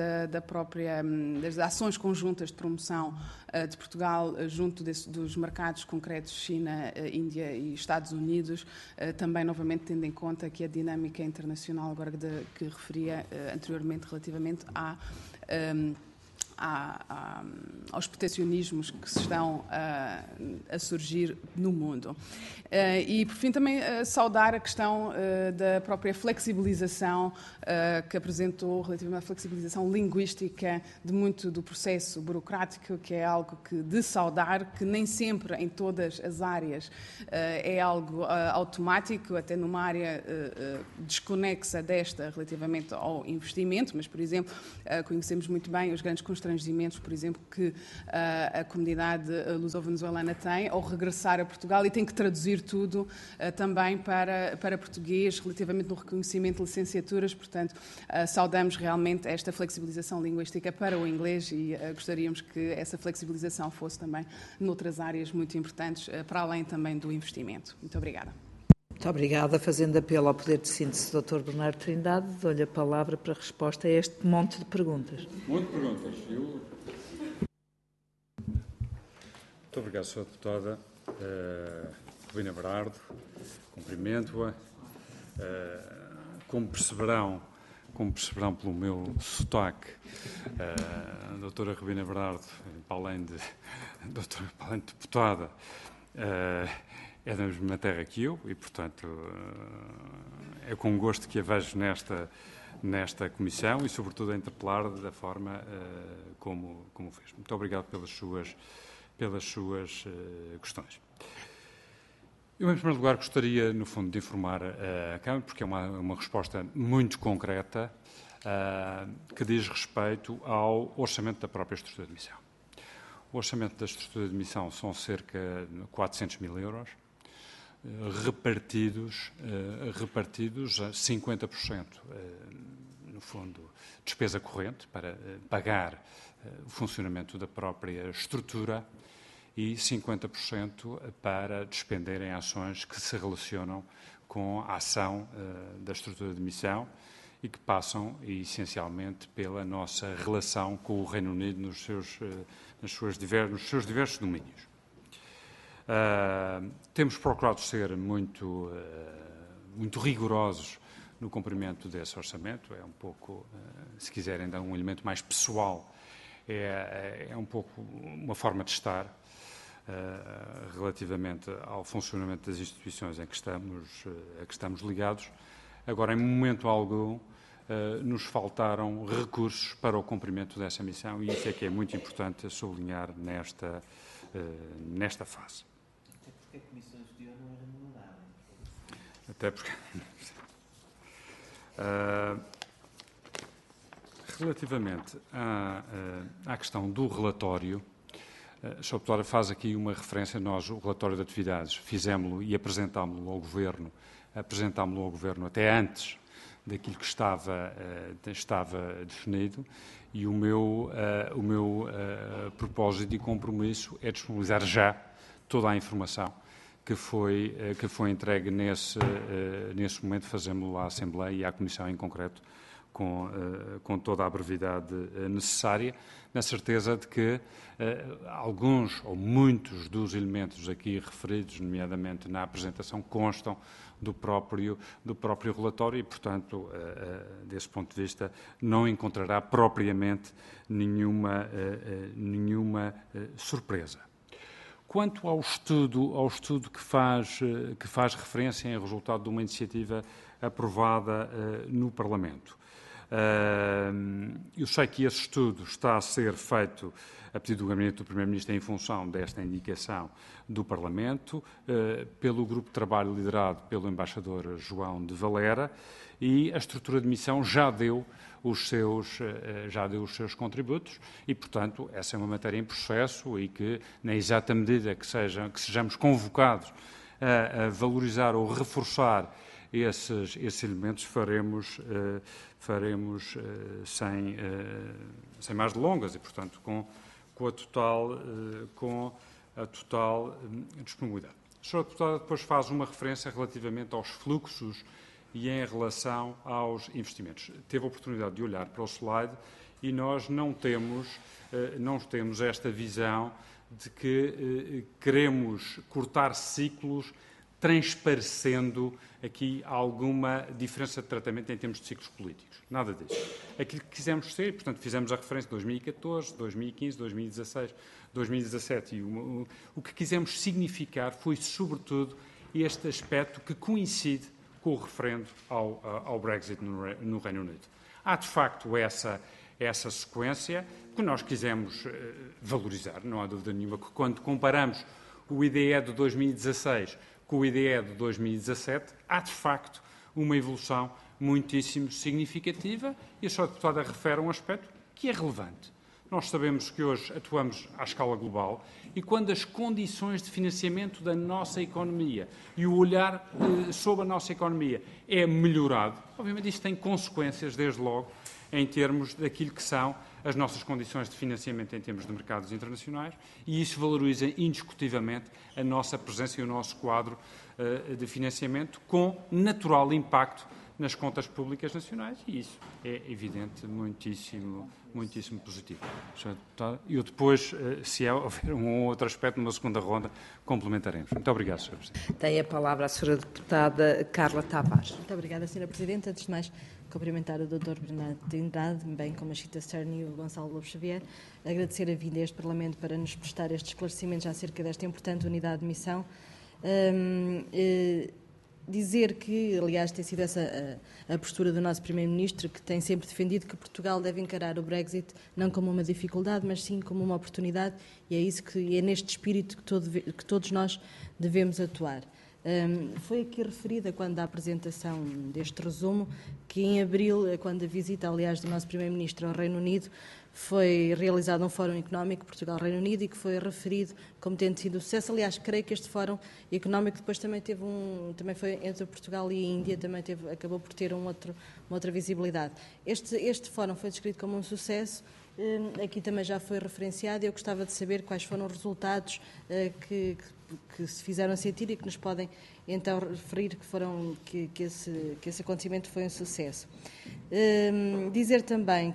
das ações conjuntas de promoção de Portugal junto dos mercados concretos China, Índia e Estados Unidos, também novamente tendo em conta que a dinâmica internacional agora que referia anteriormente relativamente aos proteccionismos que se estão a surgir no mundo. E, por fim, também saudar a questão da própria flexibilização que apresentou relativamente à flexibilização linguística de muito do processo burocrático, que é algo de saudar, que nem sempre em todas as áreas é algo automático, até numa área desconexa desta relativamente ao investimento, mas, por exemplo, conhecemos muito bem os grandes constrangimentos, por exemplo, que a comunidade luso-venezuelana tem ao regressar a Portugal e tem que traduzir tudo também para português relativamente no reconhecimento de licenciaturas. Portanto, saudamos realmente esta flexibilização linguística para o inglês e gostaríamos que essa flexibilização fosse também noutras áreas muito importantes, para além também do investimento. Muito obrigada.
Muito obrigada. Fazendo apelo ao poder de síntese do Dr. Bernardo Trindade, dou-lhe a palavra para resposta a este monte de perguntas.
Monte de perguntas. Muito obrigado, Sra. Deputada. Rubina Berardo, cumprimento-a. Como perceberão pelo meu sotaque, a doutora Rubina Berardo, para além de deputada, é da mesma terra que eu e, portanto, é com gosto que a vejo nesta comissão e, sobretudo, a interpelar da forma como fez. Muito obrigado pelas suas questões. Eu, em primeiro lugar, gostaria, no fundo, de informar a Câmara, porque é uma resposta muito concreta, que diz respeito ao orçamento da própria estrutura de admissão. O orçamento da estrutura de admissão são cerca de 400 mil euros, repartidos a 50%, no fundo, despesa corrente, para pagar o funcionamento da própria estrutura, e 50% para despender em ações que se relacionam com a ação da estrutura de admissão e que passam, essencialmente, pela nossa relação com o Reino Unido nos seus diversos domínios. Temos procurado ser muito rigorosos no cumprimento desse orçamento. É um pouco, se quiserem, dar um elemento mais pessoal, é um pouco uma forma de estar relativamente ao funcionamento das instituições a que estamos ligados. Agora, em momento algum, nos faltaram recursos para o cumprimento dessa missão e isso é que é muito importante sublinhar nesta fase.
Até porque a Comissão Exterior não era remunerada.
Até porque... relativamente à questão do relatório, a Sra. Deputada faz aqui uma referência. Nós, o relatório de atividades, fizemos-lo e apresentámo-lo ao Governo até antes daquilo que estava definido, e o meu propósito e compromisso é disponibilizar já toda a informação que foi entregue nesse momento. Fazemos-lo à Assembleia e à Comissão em concreto com toda a brevidade necessária, na certeza de que alguns ou muitos dos elementos aqui referidos, nomeadamente na apresentação, constam do próprio relatório e, portanto, desse ponto de vista, não encontrará propriamente nenhuma surpresa. Quanto ao estudo que faz referência em resultado de uma iniciativa aprovada no Parlamento, eu sei que esse estudo está a ser feito a pedido do Gabinete do Primeiro-Ministro em função desta indicação do Parlamento, pelo grupo de trabalho liderado pelo embaixador João de Valera, e a estrutura de missão já deu os seus contributos e, portanto, essa é uma matéria em processo e que, na exata medida que sejamos convocados a valorizar ou reforçar esses elementos, faremos sem mais delongas e, portanto, com a total disponibilidade. A Sra. Deputada depois faz uma referência relativamente aos fluxos e em relação aos investimentos. Teve a oportunidade de olhar para o slide e nós não temos esta visão de que queremos cortar ciclos transparecendo aqui alguma diferença de tratamento em termos de ciclos políticos. Nada disso. Aquilo que quisemos ser, portanto, fizemos a referência de 2014, 2015, 2016, 2017 e o que quisemos significar foi, sobretudo, este aspecto que coincide com o referendo ao Brexit no Reino Unido. Há, de facto, essa sequência que nós quisemos valorizar, não há dúvida nenhuma que quando comparamos o IDE de 2016 com o IDE de 2017, há de facto uma evolução muitíssimo significativa e a Sra. Deputada refere um aspecto que é relevante. Nós sabemos que hoje atuamos à escala global e quando as condições de financiamento da nossa economia e o olhar sobre a nossa economia é melhorado, obviamente isto tem consequências, desde logo, em termos daquilo que são as nossas condições de financiamento em termos de mercados internacionais e isso valoriza indiscutivelmente a nossa presença e o nosso quadro de financiamento com natural impacto nas contas públicas nacionais e isso é evidente, muitíssimo positivo. Eu depois, se houver um ou outro aspecto numa segunda ronda, complementaremos. Muito obrigado, Sr. Presidente.
Tem a palavra a Sra. Deputada Carla Tavares.
Muito obrigada, Sra. Presidente. Antes de mais, cumprimentar o Dr. Bernardo Trindade, bem como a Chita Stern e o Gonçalo Lobo Xavier, agradecer a vinda a este Parlamento para nos prestar estes esclarecimentos acerca desta importante unidade de missão. Dizer que, aliás, tem sido essa a postura do nosso Primeiro-Ministro, que tem sempre defendido que Portugal deve encarar o Brexit não como uma dificuldade, mas sim como uma oportunidade, e é isso é neste espírito que todos nós devemos atuar. Foi aqui referida, quando da apresentação deste resumo, que em abril, quando a visita, aliás, do nosso Primeiro-Ministro ao Reino Unido, foi realizado um fórum económico Portugal-Reino Unido e que foi referido como tendo sido um sucesso. Aliás, creio que este fórum económico depois também foi entre Portugal e a Índia, acabou por ter uma outra visibilidade. Este fórum foi descrito como um sucesso. Aqui também já foi referenciado e eu gostava de saber quais foram os resultados que se fizeram sentir e que nos podem então referir que esse acontecimento foi um sucesso. Dizer também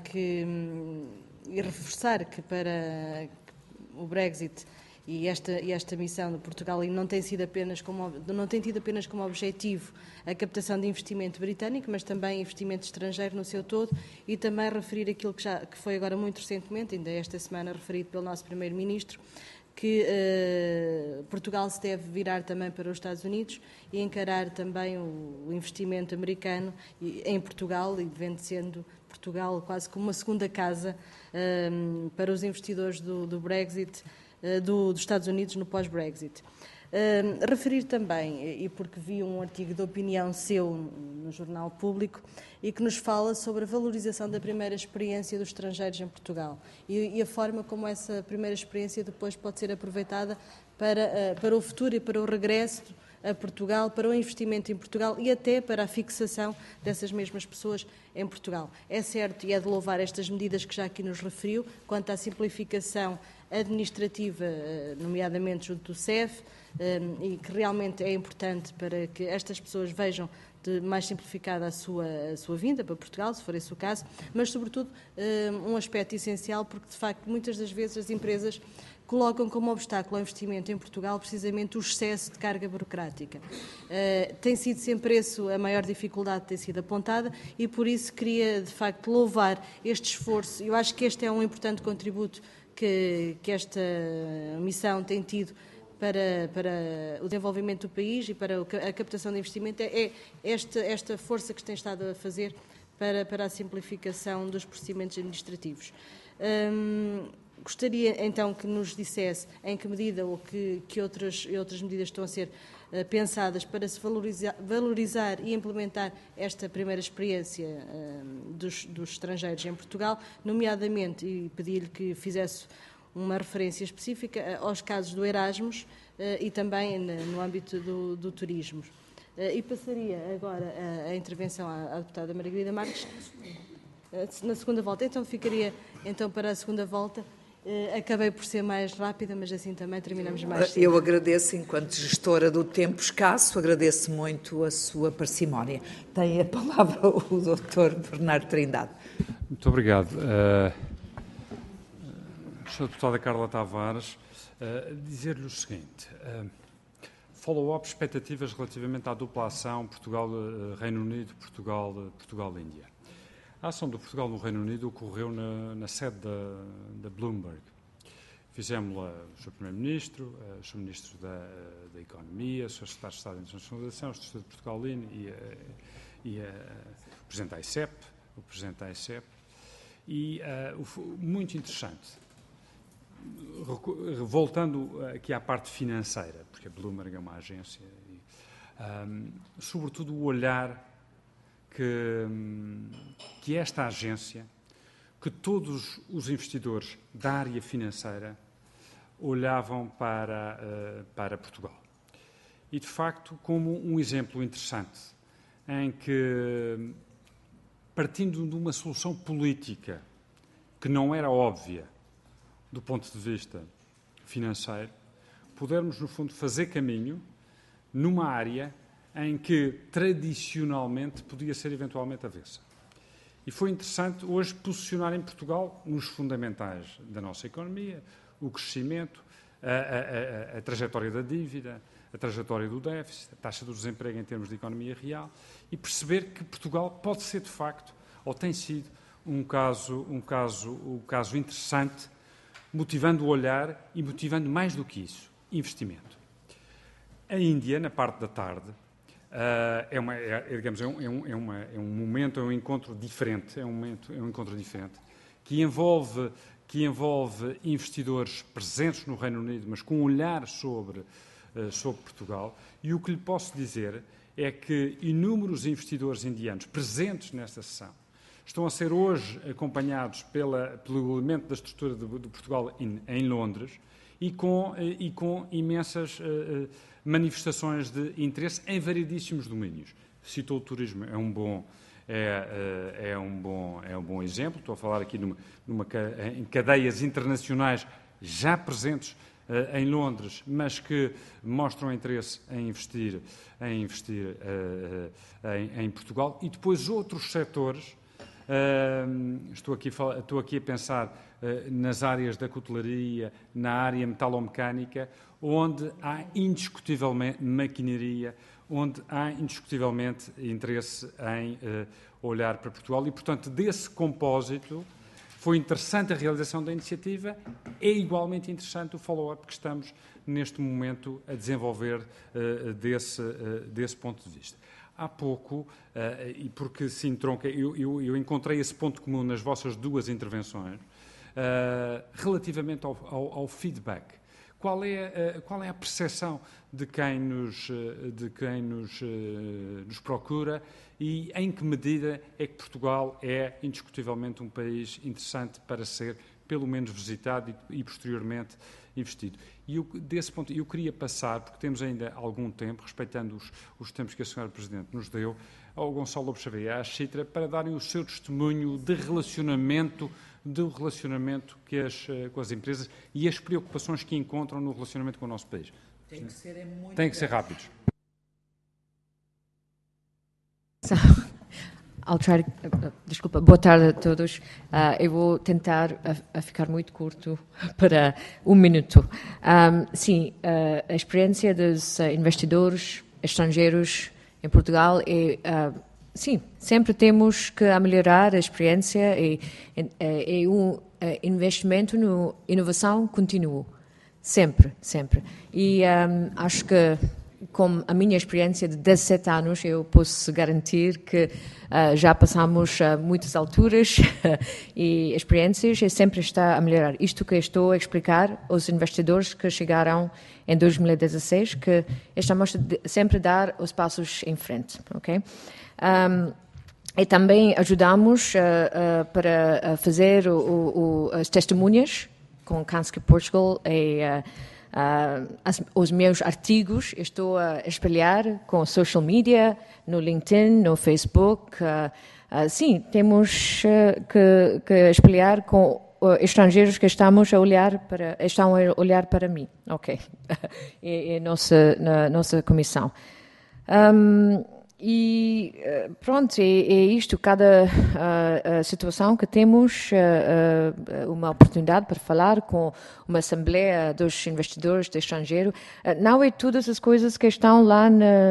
e reforçar que para o Brexit e esta missão de Portugal não tem tido apenas como objetivo a captação de investimento britânico, mas também investimento estrangeiro no seu todo e também referir aquilo que foi agora muito recentemente, ainda esta semana referido pelo nosso Primeiro-Ministro, que Portugal se deve virar também para os Estados Unidos e encarar também o investimento americano em Portugal, e devendo sendo Portugal quase como uma segunda casa para os investidores do Brexit, dos Estados Unidos no pós-Brexit. Referir também, e porque vi um artigo de opinião seu no Jornal Público, e que nos fala sobre a valorização da primeira experiência dos estrangeiros em Portugal e a forma como essa primeira experiência depois pode ser aproveitada para o futuro e para o regresso a Portugal, para o investimento em Portugal e até para a fixação dessas mesmas pessoas em Portugal. É certo e é de louvar estas medidas que já aqui nos referiu, quanto à simplificação administrativa, nomeadamente junto do CEF, e que realmente é importante para que estas pessoas vejam mais simplificada a sua vinda para Portugal, se for esse o caso, mas, sobretudo, um aspecto essencial, porque, de facto, muitas das vezes as empresas colocam como obstáculo ao investimento em Portugal precisamente o excesso de carga burocrática. Tem sido sempre a maior dificuldade que tem sido apontada e, por isso, queria, de facto, louvar este esforço. Eu acho que este é um importante contributo que esta missão tem tido para o desenvolvimento do país e para a captação de investimento, é esta força que se tem estado a fazer para a simplificação dos procedimentos administrativos. Gostaria então que nos dissesse em que medida ou que outras medidas estão a ser pensadas para se valorizar e implementar esta primeira experiência dos estrangeiros em Portugal, nomeadamente, e pedi-lhe que fizesse uma referência específica aos casos do Erasmus e também no âmbito do turismo. E passaria agora a intervenção à deputada Margarida Marques na segunda volta. Então ficaria para a segunda volta. Acabei por ser mais rápida, mas assim também terminamos mais cedo.
Eu agradeço, enquanto gestora do tempo escasso, agradeço muito a sua parcimónia. Tem a palavra o Dr. Bernardo Trindade.
Muito obrigado. Sra. Deputada Carla Tavares, dizer-lhe o seguinte. follow-up, expectativas relativamente à dupla ação Portugal-Reino Unido, Portugal-Índia. A ação do Portugal no Reino Unido ocorreu na sede da Bloomberg. Fizemos-la o Sr. Primeiro-Ministro, o Sr. Ministro da Economia, o Sr. Secretário de Estado da Internacionalização, o Sr. de Portugal-Índia e o Presidente da ICEP. E muito interessante. Voltando aqui à parte financeira, porque a Bloomberg é uma agência, sobretudo o olhar que esta agência, que todos os investidores da área financeira olhavam para Portugal. E, de facto, como um exemplo interessante, em que, partindo de uma solução política que não era óbvia do ponto de vista financeiro, pudermos, no fundo, fazer caminho numa área em que, tradicionalmente, podia ser eventualmente avessa. E foi interessante hoje posicionar em Portugal nos fundamentais da nossa economia, o crescimento, a trajetória da dívida, a trajetória do déficit, a taxa do desemprego em termos de economia real, e perceber que Portugal pode ser, de facto, ou tem sido, um caso interessante, motivando o olhar e motivando mais do que isso, investimento. A Índia, na parte da tarde, é um momento, é um encontro diferente, que envolve investidores presentes no Reino Unido, mas com um olhar sobre Portugal. E o que lhe posso dizer é que inúmeros investidores indianos presentes nesta sessão estão a ser hoje acompanhados pelo elemento da estrutura de Portugal em Londres e com imensas manifestações de interesse em variedíssimos domínios. Citou o turismo, é um bom exemplo. Estou a falar aqui em cadeias internacionais já presentes em Londres, mas que mostram interesse em investir em Portugal. E depois outros setores. Estou aqui a pensar nas áreas da cutelaria, na área metalomecânica, onde há indiscutivelmente maquinaria, onde há indiscutivelmente interesse em olhar para Portugal. E, portanto, desse compósito, foi interessante a realização da iniciativa, é igualmente interessante o follow-up que estamos, neste momento, a desenvolver desse ponto de vista. Há pouco, e porque se entronca, eu encontrei esse ponto comum nas vossas duas intervenções, relativamente ao feedback. Qual é a percepção de quem nos procura e em que medida é que Portugal é indiscutivelmente um país interessante para ser, pelo menos, visitado e posteriormente investido? E desse ponto, eu queria passar, porque temos ainda algum tempo, respeitando os tempos que a Sra. Presidente nos deu, ao Gonçalo Lobo Xavier, à Chitra, para darem o seu testemunho de relacionamento com as empresas e as preocupações que encontram no relacionamento com o nosso país. Tem que ser rápidos.
Desculpa, boa tarde a todos. Eu vou tentar ficar muito curto para 1 minuto. Sim, a experiência dos investidores estrangeiros em Portugal é, sim, sempre temos que melhorar a experiência e um investimento na inovação contínuo, sempre. E acho que, com a minha experiência de 17 anos, eu posso garantir que já passamos muitas alturas e experiências e sempre está a melhorar. Isto que estou a explicar aos investidores que chegaram em 2016, que estamos sempre a dar os passos em frente, ok? E também ajudamos para fazer as testemunhas com Kanske Portugal e os meus artigos estou a espalhar com social media, no LinkedIn, no Facebook. Sim, temos que espalhar com estrangeiros que estão a olhar para mim, ok? E na nossa comissão. Pronto, é isto. Cada situação que temos, uma oportunidade para falar com uma assembleia dos investidores do estrangeiro. Não é todas as coisas que estão lá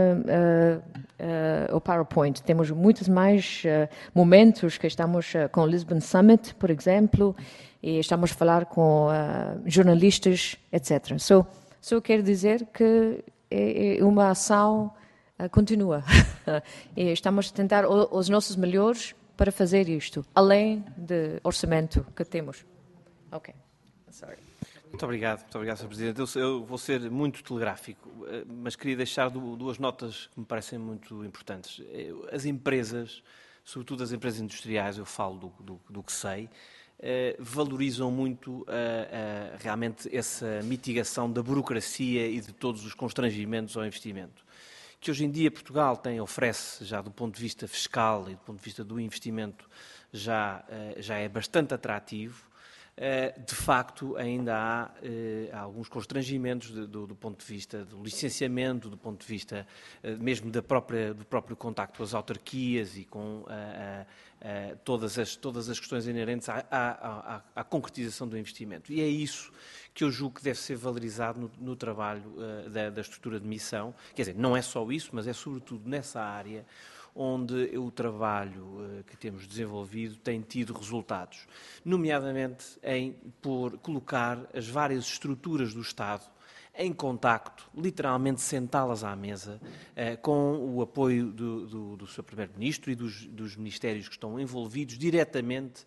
no PowerPoint. Temos muitos mais momentos que estamos com o Lisbon Summit, por exemplo, e estamos a falar com jornalistas, etc. Só quero dizer que é uma ação continua. E estamos a tentar os nossos melhores para fazer isto, além do orçamento que temos. Ok. Sorry.
Muito obrigado, Sr. Presidente. Eu vou ser muito telegráfico, mas queria deixar duas notas que me parecem muito importantes. As empresas, sobretudo as empresas industriais, eu falo do que sei, valorizam muito realmente essa mitigação da burocracia e de todos os constrangimentos ao investimento, que hoje em dia Portugal oferece, já do ponto de vista fiscal e do ponto de vista do investimento, já é bastante atrativo. De facto, ainda há alguns constrangimentos do ponto de vista do licenciamento, do ponto de vista mesmo do próprio contacto com as autarquias e com todas as questões inerentes à concretização do investimento. E é isso que eu julgo que deve ser valorizado no trabalho da estrutura de missão. Quer dizer, não é só isso, mas é sobretudo nessa área onde o trabalho que temos desenvolvido tem tido resultados, nomeadamente por colocar as várias estruturas do Estado em contacto, literalmente sentá-las à mesa, com o apoio do Sr. Primeiro-Ministro e dos ministérios que estão envolvidos diretamente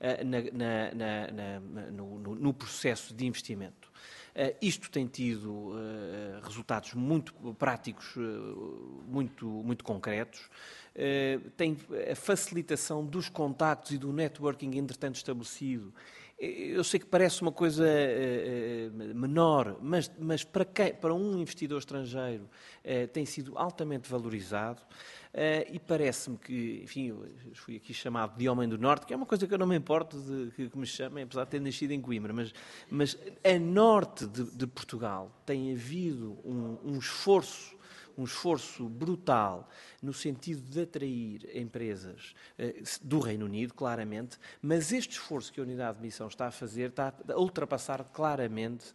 no processo de investimento. Isto tem tido resultados muito práticos, muito concretos. Tem a facilitação dos contactos e do networking entretanto estabelecido. Eu sei que parece uma coisa menor, mas para um investidor estrangeiro tem sido altamente valorizado. E parece-me que, enfim, eu fui aqui chamado de Homem do Norte, que é uma coisa que eu não me importo que me chamem, apesar de ter nascido em Coimbra, mas a norte de Portugal tem havido um esforço brutal no sentido de atrair empresas do Reino Unido, claramente, mas este esforço que a Unidade de Missão está a fazer está a ultrapassar claramente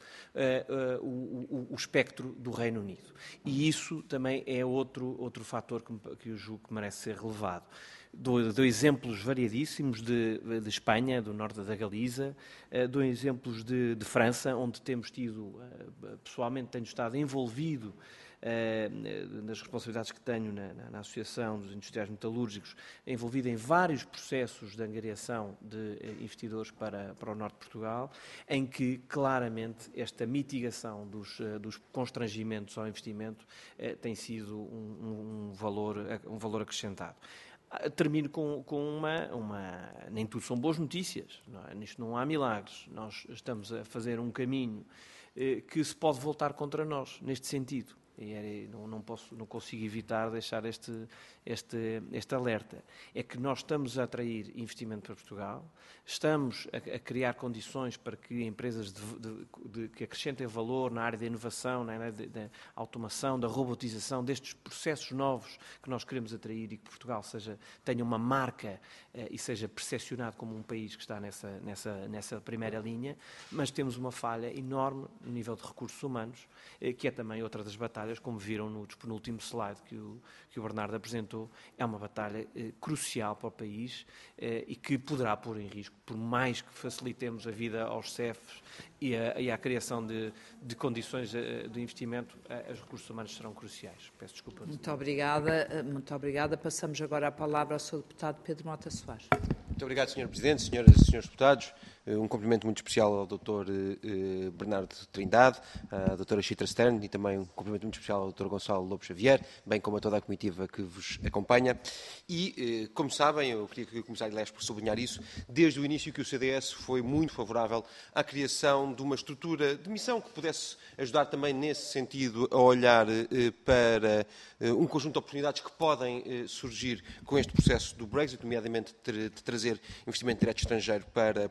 o espectro do Reino Unido. E isso também é outro fator que eu julgo que merece ser relevado. Dou exemplos variadíssimos de Espanha, do norte da Galiza, dou exemplos de França, onde temos tido, pessoalmente tenho estado envolvido nas responsabilidades que tenho na Associação dos Industriais Metalúrgicos, envolvido em vários processos de angariação de investidores para o norte de Portugal, em que claramente esta mitigação dos constrangimentos ao investimento tem sido um valor acrescentado. Termino com uma... Nem tudo são boas notícias, não é? Nisto não há milagres. Nós estamos a fazer um caminho que se pode voltar contra nós, neste sentido. E não consigo evitar deixar este alerta. É que nós estamos a atrair investimento para Portugal, estamos a criar condições para que empresas que acrescentem valor na área da inovação, na área da automação, da robotização, destes processos novos que nós queremos atrair e que Portugal tenha uma marca e seja percepcionado como um país que está nessa primeira linha, mas temos uma falha enorme no nível de recursos humanos, que é também outra das batalhas, como viram no penúltimo slide que o Bernardo apresentou. É uma batalha crucial para o país e que poderá pôr em risco, por mais que facilitemos a vida aos CEFs e à criação de condições de investimento, os recursos humanos serão cruciais. Peço desculpa.
Muito obrigada. Passamos agora a palavra ao Sr. Deputado Pedro Mota Soares.
Muito obrigado, Sr. Presidente, senhoras e senhores deputados. Um cumprimento muito especial ao Dr. Bernardo Trindade, à Dra. Chitra Stern e também um cumprimento muito especial ao Dr. Gonçalo Lobo Xavier, bem como a toda a comitiva que vos acompanha. E, como sabem, eu queria que o Comissário Leste por sublinhar isso, desde o início que o CDS foi muito favorável à criação de uma estrutura de missão que pudesse ajudar também nesse sentido a olhar para um conjunto de oportunidades que podem surgir com este processo do Brexit, nomeadamente de trazer investimento direto estrangeiro para Portugal.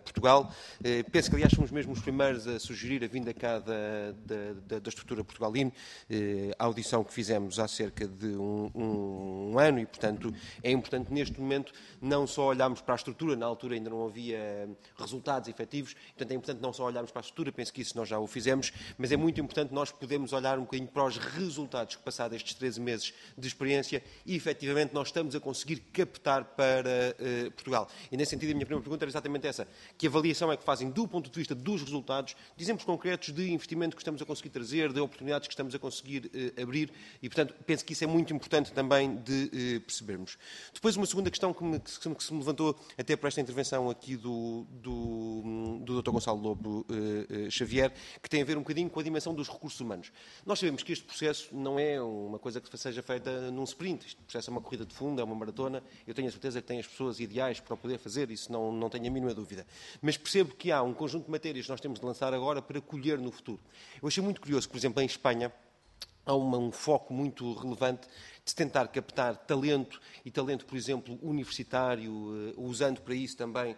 Portugal. Penso que, aliás, somos mesmo os primeiros a sugerir a vinda cá da estrutura Portugaline, a audição que fizemos há cerca de um ano e, portanto, é importante neste momento não só olharmos para a estrutura, na altura ainda não havia resultados efetivos, portanto é importante não só olharmos para a estrutura, penso que isso nós já o fizemos, mas é muito importante nós podermos olhar um bocadinho para os resultados que passados estes 13 meses de experiência e efetivamente nós estamos a conseguir captar para Portugal. E nesse sentido a minha primeira pergunta era exatamente essa, que avaliação é que fazem do ponto de vista dos resultados, de exemplos concretos de investimento que estamos a conseguir trazer, de oportunidades que estamos a conseguir abrir e, portanto, penso que isso é muito importante também de percebermos. Depois, uma segunda questão que se me levantou até para esta intervenção aqui do Dr. Gonçalo Lobo Xavier, que tem a ver um bocadinho com a dimensão dos recursos humanos. Nós sabemos que este processo não é uma coisa que seja feita num sprint. Este processo é uma corrida de fundo, é uma maratona. Eu tenho a certeza que tem as pessoas ideais para o poder fazer, isso não tenho a mínima dúvida. Mas percebo que há um conjunto de matérias que nós temos de lançar agora para colher no futuro. Eu achei muito curioso que, por exemplo, em Espanha, há um foco muito relevante de tentar captar talento, e talento, por exemplo, universitário, usando para isso também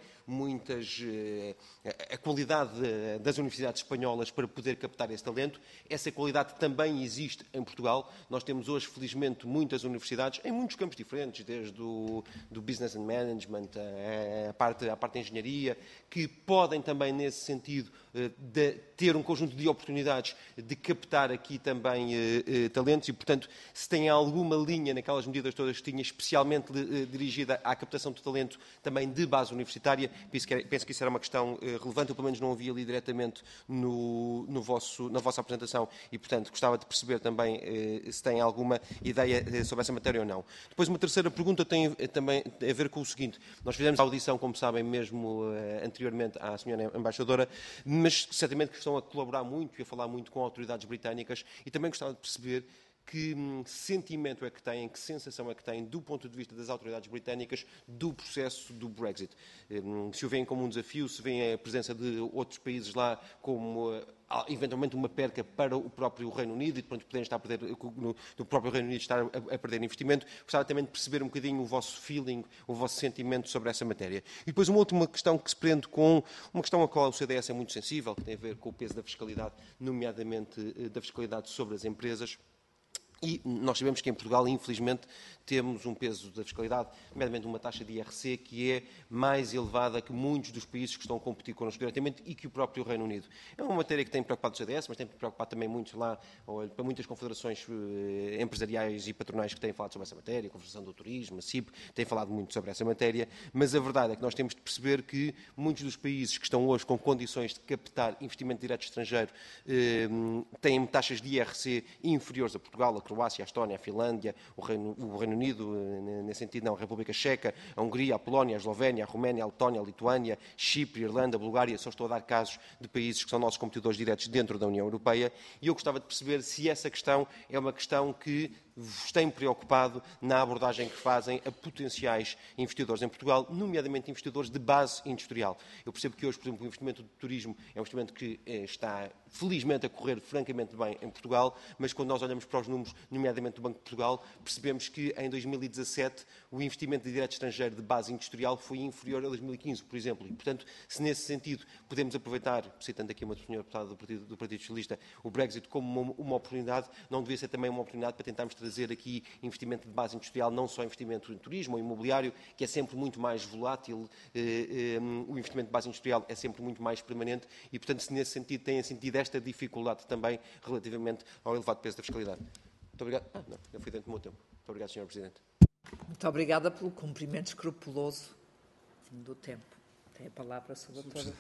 a qualidade das universidades espanholas para poder captar esse talento. Essa qualidade também existe em Portugal. Nós temos hoje, felizmente, muitas universidades, em muitos campos diferentes, desde o Business and Management, a parte da engenharia, que podem também, nesse sentido, de ter um conjunto de oportunidades de captar aqui também talentos e, portanto, se tem alguma linha naquelas medidas todas que tinha, especialmente dirigida à captação de talento também de base universitária, penso que isso era uma questão relevante, eu pelo menos não ouvi ali diretamente na vossa apresentação e, portanto, gostava de perceber também se tem alguma ideia sobre essa matéria ou não. Depois, uma terceira pergunta tem também a ver com o seguinte. Nós fizemos a audição, como sabem, mesmo anteriormente à senhora embaixadora, mas certamente que estão a colaborar muito e a falar muito com autoridades britânicas e também gostava de perceber que sentimento é que têm, que sensação é que têm do ponto de vista das autoridades britânicas do processo do Brexit. Se o veem como um desafio, se veem a presença de outros países lá como eventualmente uma perca para o próprio Reino Unido e, portanto, poderem estar a perder, no próprio Reino Unido estar a perder investimento. Gostava também de perceber um bocadinho o vosso feeling, o vosso sentimento sobre essa matéria. E depois uma última questão que se prende com uma questão a qual o CDS é muito sensível, que tem a ver com o peso da fiscalidade, nomeadamente da fiscalidade sobre as empresas. E nós sabemos que em Portugal, infelizmente, temos um peso da fiscalidade, nomeadamente uma taxa de IRC que é mais elevada que muitos dos países que estão a competir connosco diretamente e que o próprio Reino Unido. É uma matéria que tem preocupado o CDS, mas tem preocupado também muito lá, para muitas confederações empresariais e patronais que têm falado sobre essa matéria, a Confederação do Turismo, a CIP, têm falado muito sobre essa matéria, mas a verdade é que nós temos de perceber que muitos dos países que estão hoje com condições de captar investimento direto estrangeiro têm taxas de IRC inferiores a Portugal, a Croácia, a Estónia, a Finlândia, o Reino Unido, nesse sentido não, a República Checa, a Hungria, a Polónia, a Eslovénia, a Roménia, a Letónia, a Lituânia, Chipre, a Irlanda, a Bulgária, só estou a dar casos de países que são nossos competidores diretos dentro da União Europeia, e eu gostava de perceber se essa questão é uma questão que vos tem preocupado na abordagem que fazem a potenciais investidores em Portugal, nomeadamente investidores de base industrial. Eu percebo que hoje, por exemplo, o investimento de turismo é um investimento que está, felizmente, a correr francamente bem em Portugal, mas quando nós olhamos para os números, nomeadamente do Banco de Portugal, percebemos que em 2017 o investimento de direto estrangeiro de base industrial foi inferior a 2015, por exemplo. E, portanto, se nesse sentido podemos aproveitar, citando aqui uma senhora deputada do Partido Socialista, o Brexit como uma oportunidade, não devia ser também uma oportunidade para tentarmos trazer aqui investimento de base industrial, não só investimento em turismo ou imobiliário, que é sempre muito mais volátil, o investimento de base industrial é sempre muito mais permanente e, portanto, se nesse sentido têm sentido esta dificuldade também relativamente ao elevado peso da fiscalidade. Muito obrigado. Não, eu fui dentro do meu tempo. Muito obrigado, Sr. Presidente.
Muito obrigada pelo cumprimento escrupuloso do tempo. Tem a palavra a Sra. Doutora.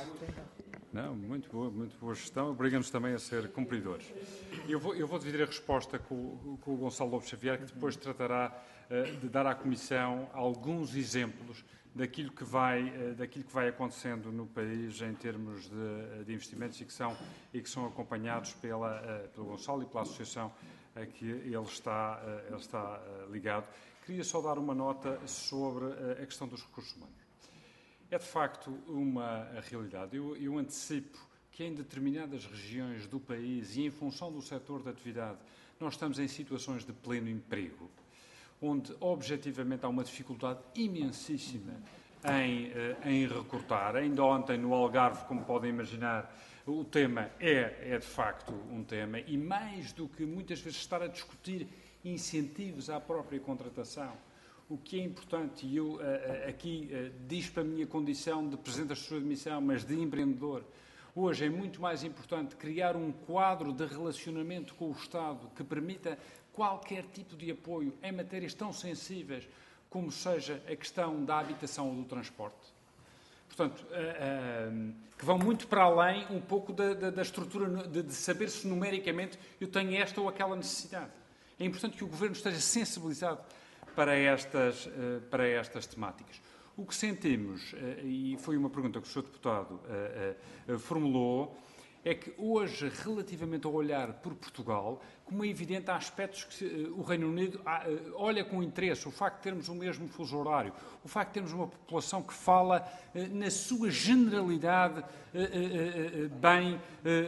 Não, muito boa gestão. Obriga-nos também a ser cumpridores. Eu vou dividir a resposta com o Gonçalo Lobo Xavier, que depois tratará de dar à Comissão alguns exemplos daquilo que vai acontecendo no país em termos de investimentos e que são acompanhados pelo Gonçalo e pela associação a que ele está ligado. Queria só dar uma nota sobre a questão dos recursos humanos. É de facto uma realidade. Eu antecipo que em determinadas regiões do país e em função do setor da atividade nós estamos em situações de pleno emprego, onde objetivamente há uma dificuldade imensíssima em recortar. Ainda ontem, no Algarve, como podem imaginar, o tema é de facto um tema, e mais do que muitas vezes estar a discutir incentivos à própria contratação, o que é importante, e eu aqui diz-me a minha condição de Presidente da Estrutura de Missão, mas de empreendedor, hoje é muito mais importante criar um quadro de relacionamento com o Estado que permita qualquer tipo de apoio em matérias tão sensíveis como seja a questão da habitação ou do transporte. Portanto, que vão muito para além um pouco da estrutura, de saber se numericamente eu tenho esta ou aquela necessidade. É importante que o Governo esteja sensibilizado para estas temáticas. O que sentimos, e foi uma pergunta que o Sr. Deputado formulou, é que hoje, relativamente ao olhar por Portugal, como é evidente, há aspectos que o Reino Unido olha com interesse. O facto de termos o mesmo fuso horário, o facto de termos uma população que fala, na sua generalidade, bem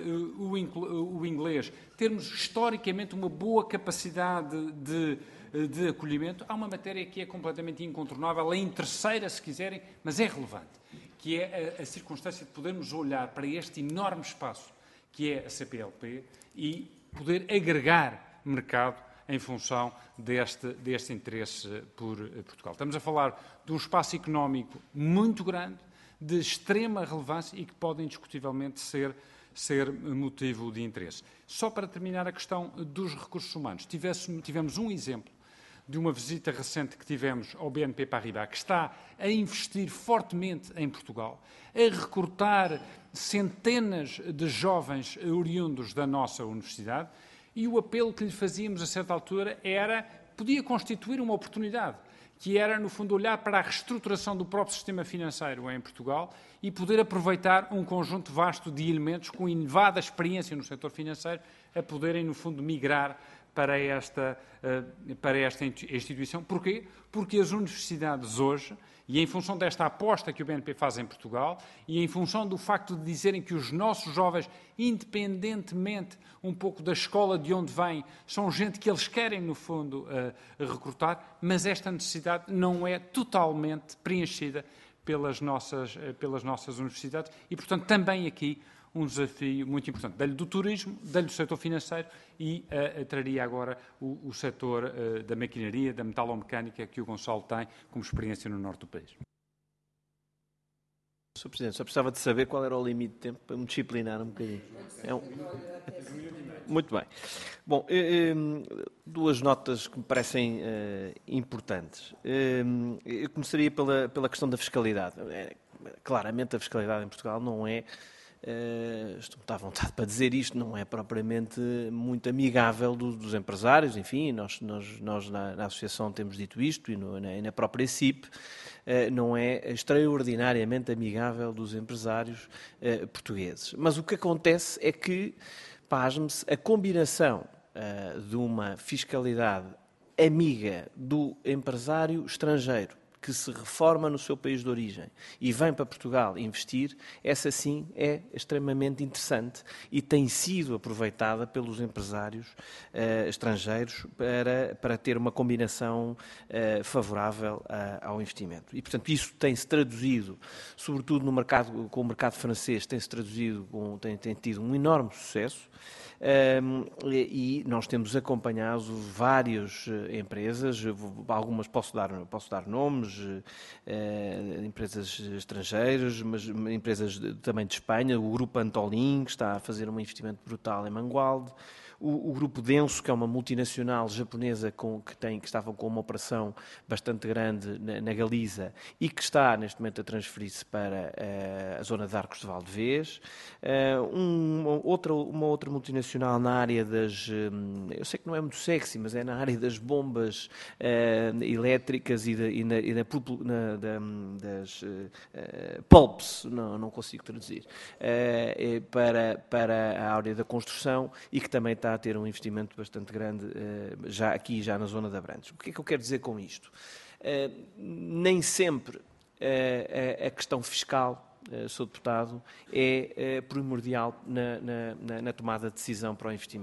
o inglês, termos historicamente uma boa capacidade de acolhimento, há uma matéria que é completamente incontornável, é terceira, se quiserem, mas é relevante, que é a circunstância de podermos olhar para este enorme espaço que é a CPLP e poder agregar mercado em função deste interesse por Portugal. Estamos a falar de um espaço económico muito grande, de extrema relevância e que pode indiscutivelmente ser motivo de interesse. Só para terminar a questão dos recursos humanos, tivemos um exemplo de uma visita recente que tivemos ao BNP Paribas, que está a investir fortemente em Portugal, a recrutar centenas de jovens oriundos da nossa universidade, e o apelo que lhe fazíamos a certa altura podia constituir uma oportunidade, que era, no fundo, olhar para a reestruturação do próprio sistema financeiro em Portugal e poder aproveitar um conjunto vasto de elementos com elevada experiência no setor financeiro a poderem, no fundo, migrar para esta instituição. Porquê? Porque as universidades hoje, e em função desta aposta que o BNP faz em Portugal, e em função do facto de dizerem que os nossos jovens, independentemente um pouco da escola de onde vêm, são gente que eles querem, no fundo, recrutar, mas esta necessidade não é totalmente preenchida pelas nossas universidades e, portanto, também aqui um desafio muito importante. Dei-lhe do turismo, dei-lhe do setor financeiro e traria agora o setor da maquinaria, da metalomecânica, que o Gonçalo tem como experiência no norte do país.
Sr. Presidente, só precisava de saber qual era o limite de tempo para me disciplinar um bocadinho. Muito bem. Bom, duas notas que me parecem importantes. Eu começaria pela questão da fiscalidade. Claramente a fiscalidade em Portugal não é, estou muito à vontade para dizer isto, não é propriamente muito amigável dos empresários, enfim, nós na Associação temos dito isto e na própria CIP, não é extraordinariamente amigável dos empresários portugueses. Mas o que acontece é que, pasme-se, a combinação de uma fiscalidade amiga do empresário estrangeiro que se reforma no seu país de origem e vem para Portugal investir, essa sim é extremamente interessante e tem sido aproveitada pelos empresários estrangeiros para ter uma combinação favorável ao investimento. E, portanto, isso tem-se traduzido, sobretudo com o mercado francês, tem tido um enorme sucesso. E nós temos acompanhado várias empresas, algumas posso dar nomes, empresas estrangeiras, mas empresas também de Espanha, o Grupo Antolin, que está a fazer um investimento brutal em Mangualde, o Grupo Denso, que é uma multinacional japonesa que estava com uma operação bastante grande na Galiza e que está, neste momento, a transferir-se para a zona de Arcos de Valdevez. Uma outra multinacional na área das... eu sei que não é muito sexy, mas é na área das bombas elétricas das pulps, não consigo traduzir, para a área da construção e que também está a ter um investimento bastante grande já na zona de Abrantes. O que é que eu quero dizer com isto? Nem sempre a questão fiscal, Sr. Deputado, é primordial na tomada de decisão para o investimento.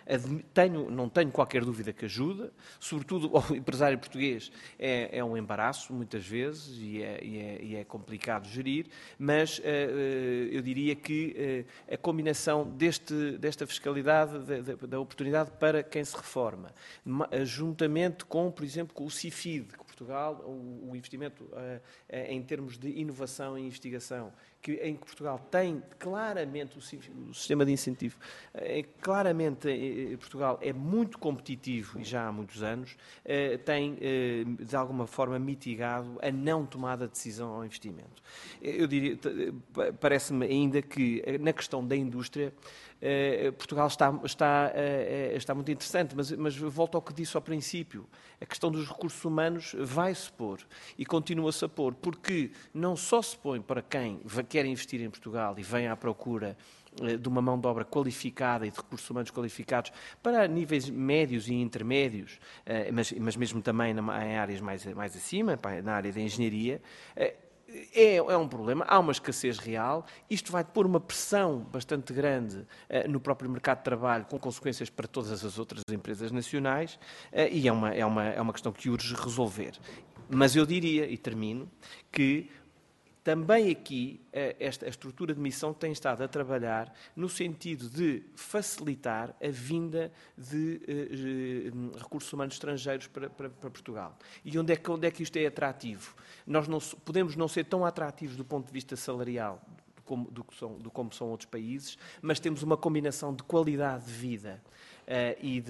Não tenho qualquer dúvida que ajuda, sobretudo ao empresário português é um embaraço muitas vezes e é complicado gerir, mas eu diria que a combinação desta fiscalidade, da oportunidade para quem se reforma, juntamente com, por exemplo, com o CIFID, que Portugal, o investimento em termos de inovação e investigação, em que Portugal tem claramente o sistema de incentivo, claramente Portugal é muito competitivo e já há muitos anos, tem de alguma forma mitigado a não tomada de decisão ao investimento. Eu diria, parece-me ainda que na questão da indústria, Portugal está muito interessante, mas volto ao que disse ao princípio. A questão dos recursos humanos vai-se pôr e continua-se a pôr, porque não só se põe para quem quer investir em Portugal e vem à procura de uma mão de obra qualificada e de recursos humanos qualificados para níveis médios e intermédios, mas mesmo também em áreas mais acima, na área da engenharia, é um problema, há uma escassez real, isto vai pôr uma pressão bastante grande no próprio mercado de trabalho, com consequências para todas as outras empresas nacionais, e é uma questão que urge resolver. Mas eu diria, e termino, que também aqui a estrutura de missão tem estado a trabalhar no sentido de facilitar a vinda de recursos humanos estrangeiros para Portugal. E onde é que isto é atrativo? Nós podemos não ser tão atrativos do ponto de vista salarial como são outros países, mas temos uma combinação de qualidade de vida e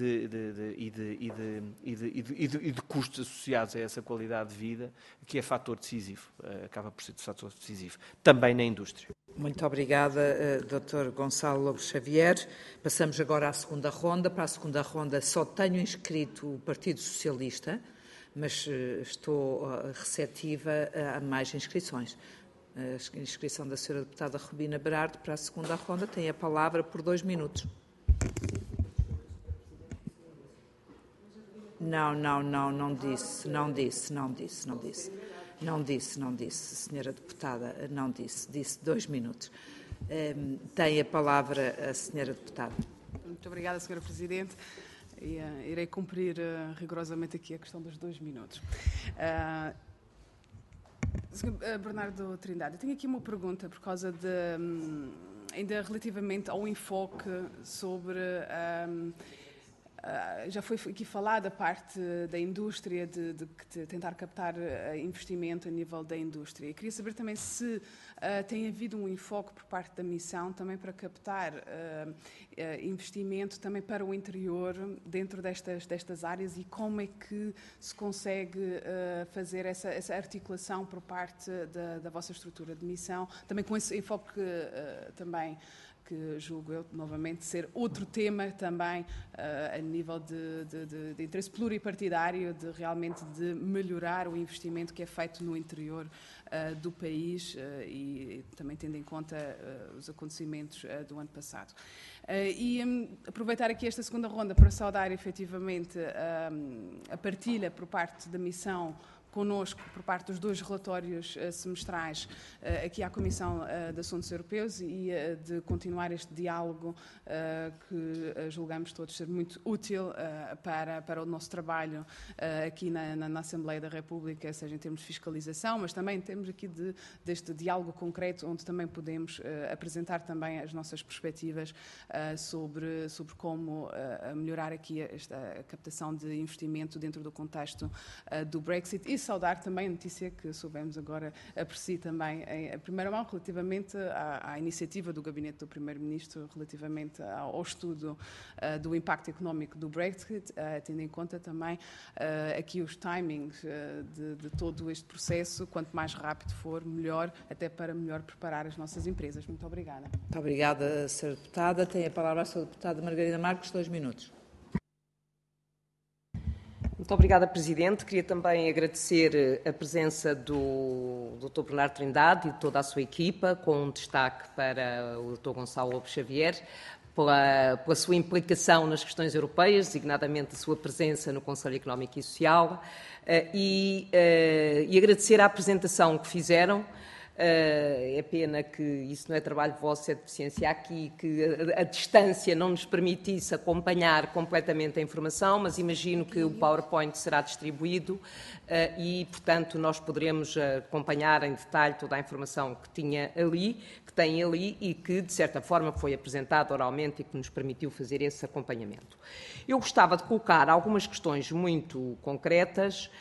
de custos associados a essa qualidade de vida, que é fator decisivo, acaba por ser fator decisivo, também na indústria.
Muito obrigada, Dr. Gonçalo Lobo Xavier. Passamos agora à segunda ronda. Para a segunda ronda só tenho inscrito o Partido Socialista, mas estou receptiva a mais inscrições. A inscrição da Sra. Deputada Rubina Berardo para a segunda ronda tem a palavra por 2 minutos. Não disse, Sra. Deputada, não disse 2 minutos. Tem a palavra a Sra. Deputada.
Muito obrigada, Sra. Presidente. Irei cumprir rigorosamente aqui a questão dos 2 minutos. Bernardo Trindade, eu tenho aqui uma pergunta por causa ainda relativamente ao enfoque sobre já foi aqui falada a parte da indústria, de tentar captar investimento a nível da indústria. Eu queria saber também se tem havido um enfoque por parte da missão também para captar investimento também para o interior dentro destas áreas e como é que se consegue fazer essa articulação por parte da vossa estrutura de missão, também com esse enfoque também que julgo eu, novamente, ser outro tema também a nível de interesse pluripartidário, de realmente de melhorar o investimento que é feito no interior do país e também tendo em conta os acontecimentos do ano passado. E aproveitar aqui esta segunda ronda para saudar efetivamente a partilha por parte da missão connosco, por parte dos 2 relatórios semestrais aqui à Comissão de Assuntos Europeus e de continuar este diálogo que julgamos todos ser muito útil para o nosso trabalho aqui na Assembleia da República, seja em termos de fiscalização, mas também em termos aqui deste diálogo concreto, onde também podemos apresentar também as nossas perspectivas sobre como melhorar aqui a captação de investimento dentro do contexto do Brexit e saudar também a notícia que soubemos agora por si também em primeira mão relativamente à iniciativa do Gabinete do Primeiro-Ministro relativamente ao estudo do impacto económico do Brexit, tendo em conta também aqui os timings de todo este processo, quanto mais rápido for, melhor, até para melhor preparar as nossas empresas. Muito obrigada.
Muito obrigada, Sra. Deputada. Tem a palavra a Sra. Deputada Margarida Marques, 2 minutos.
Muito obrigada, Presidente. Queria também agradecer a presença do Dr. Bernardo Trindade e de toda a sua equipa, com um destaque para o Dr. Gonçalo Lobo Xavier, pela sua implicação nas questões europeias, designadamente a sua presença no Conselho Económico e Social, e agradecer a apresentação que fizeram É pena que isso não é trabalho vosso, é deficiência aqui, que a distância não nos permitisse acompanhar completamente a informação, mas imagino que o PowerPoint será distribuído e, portanto, nós poderemos acompanhar em detalhe toda a informação que tem ali e que, de certa forma, foi apresentada oralmente e que nos permitiu fazer esse acompanhamento. Eu gostava de colocar algumas questões muito concretas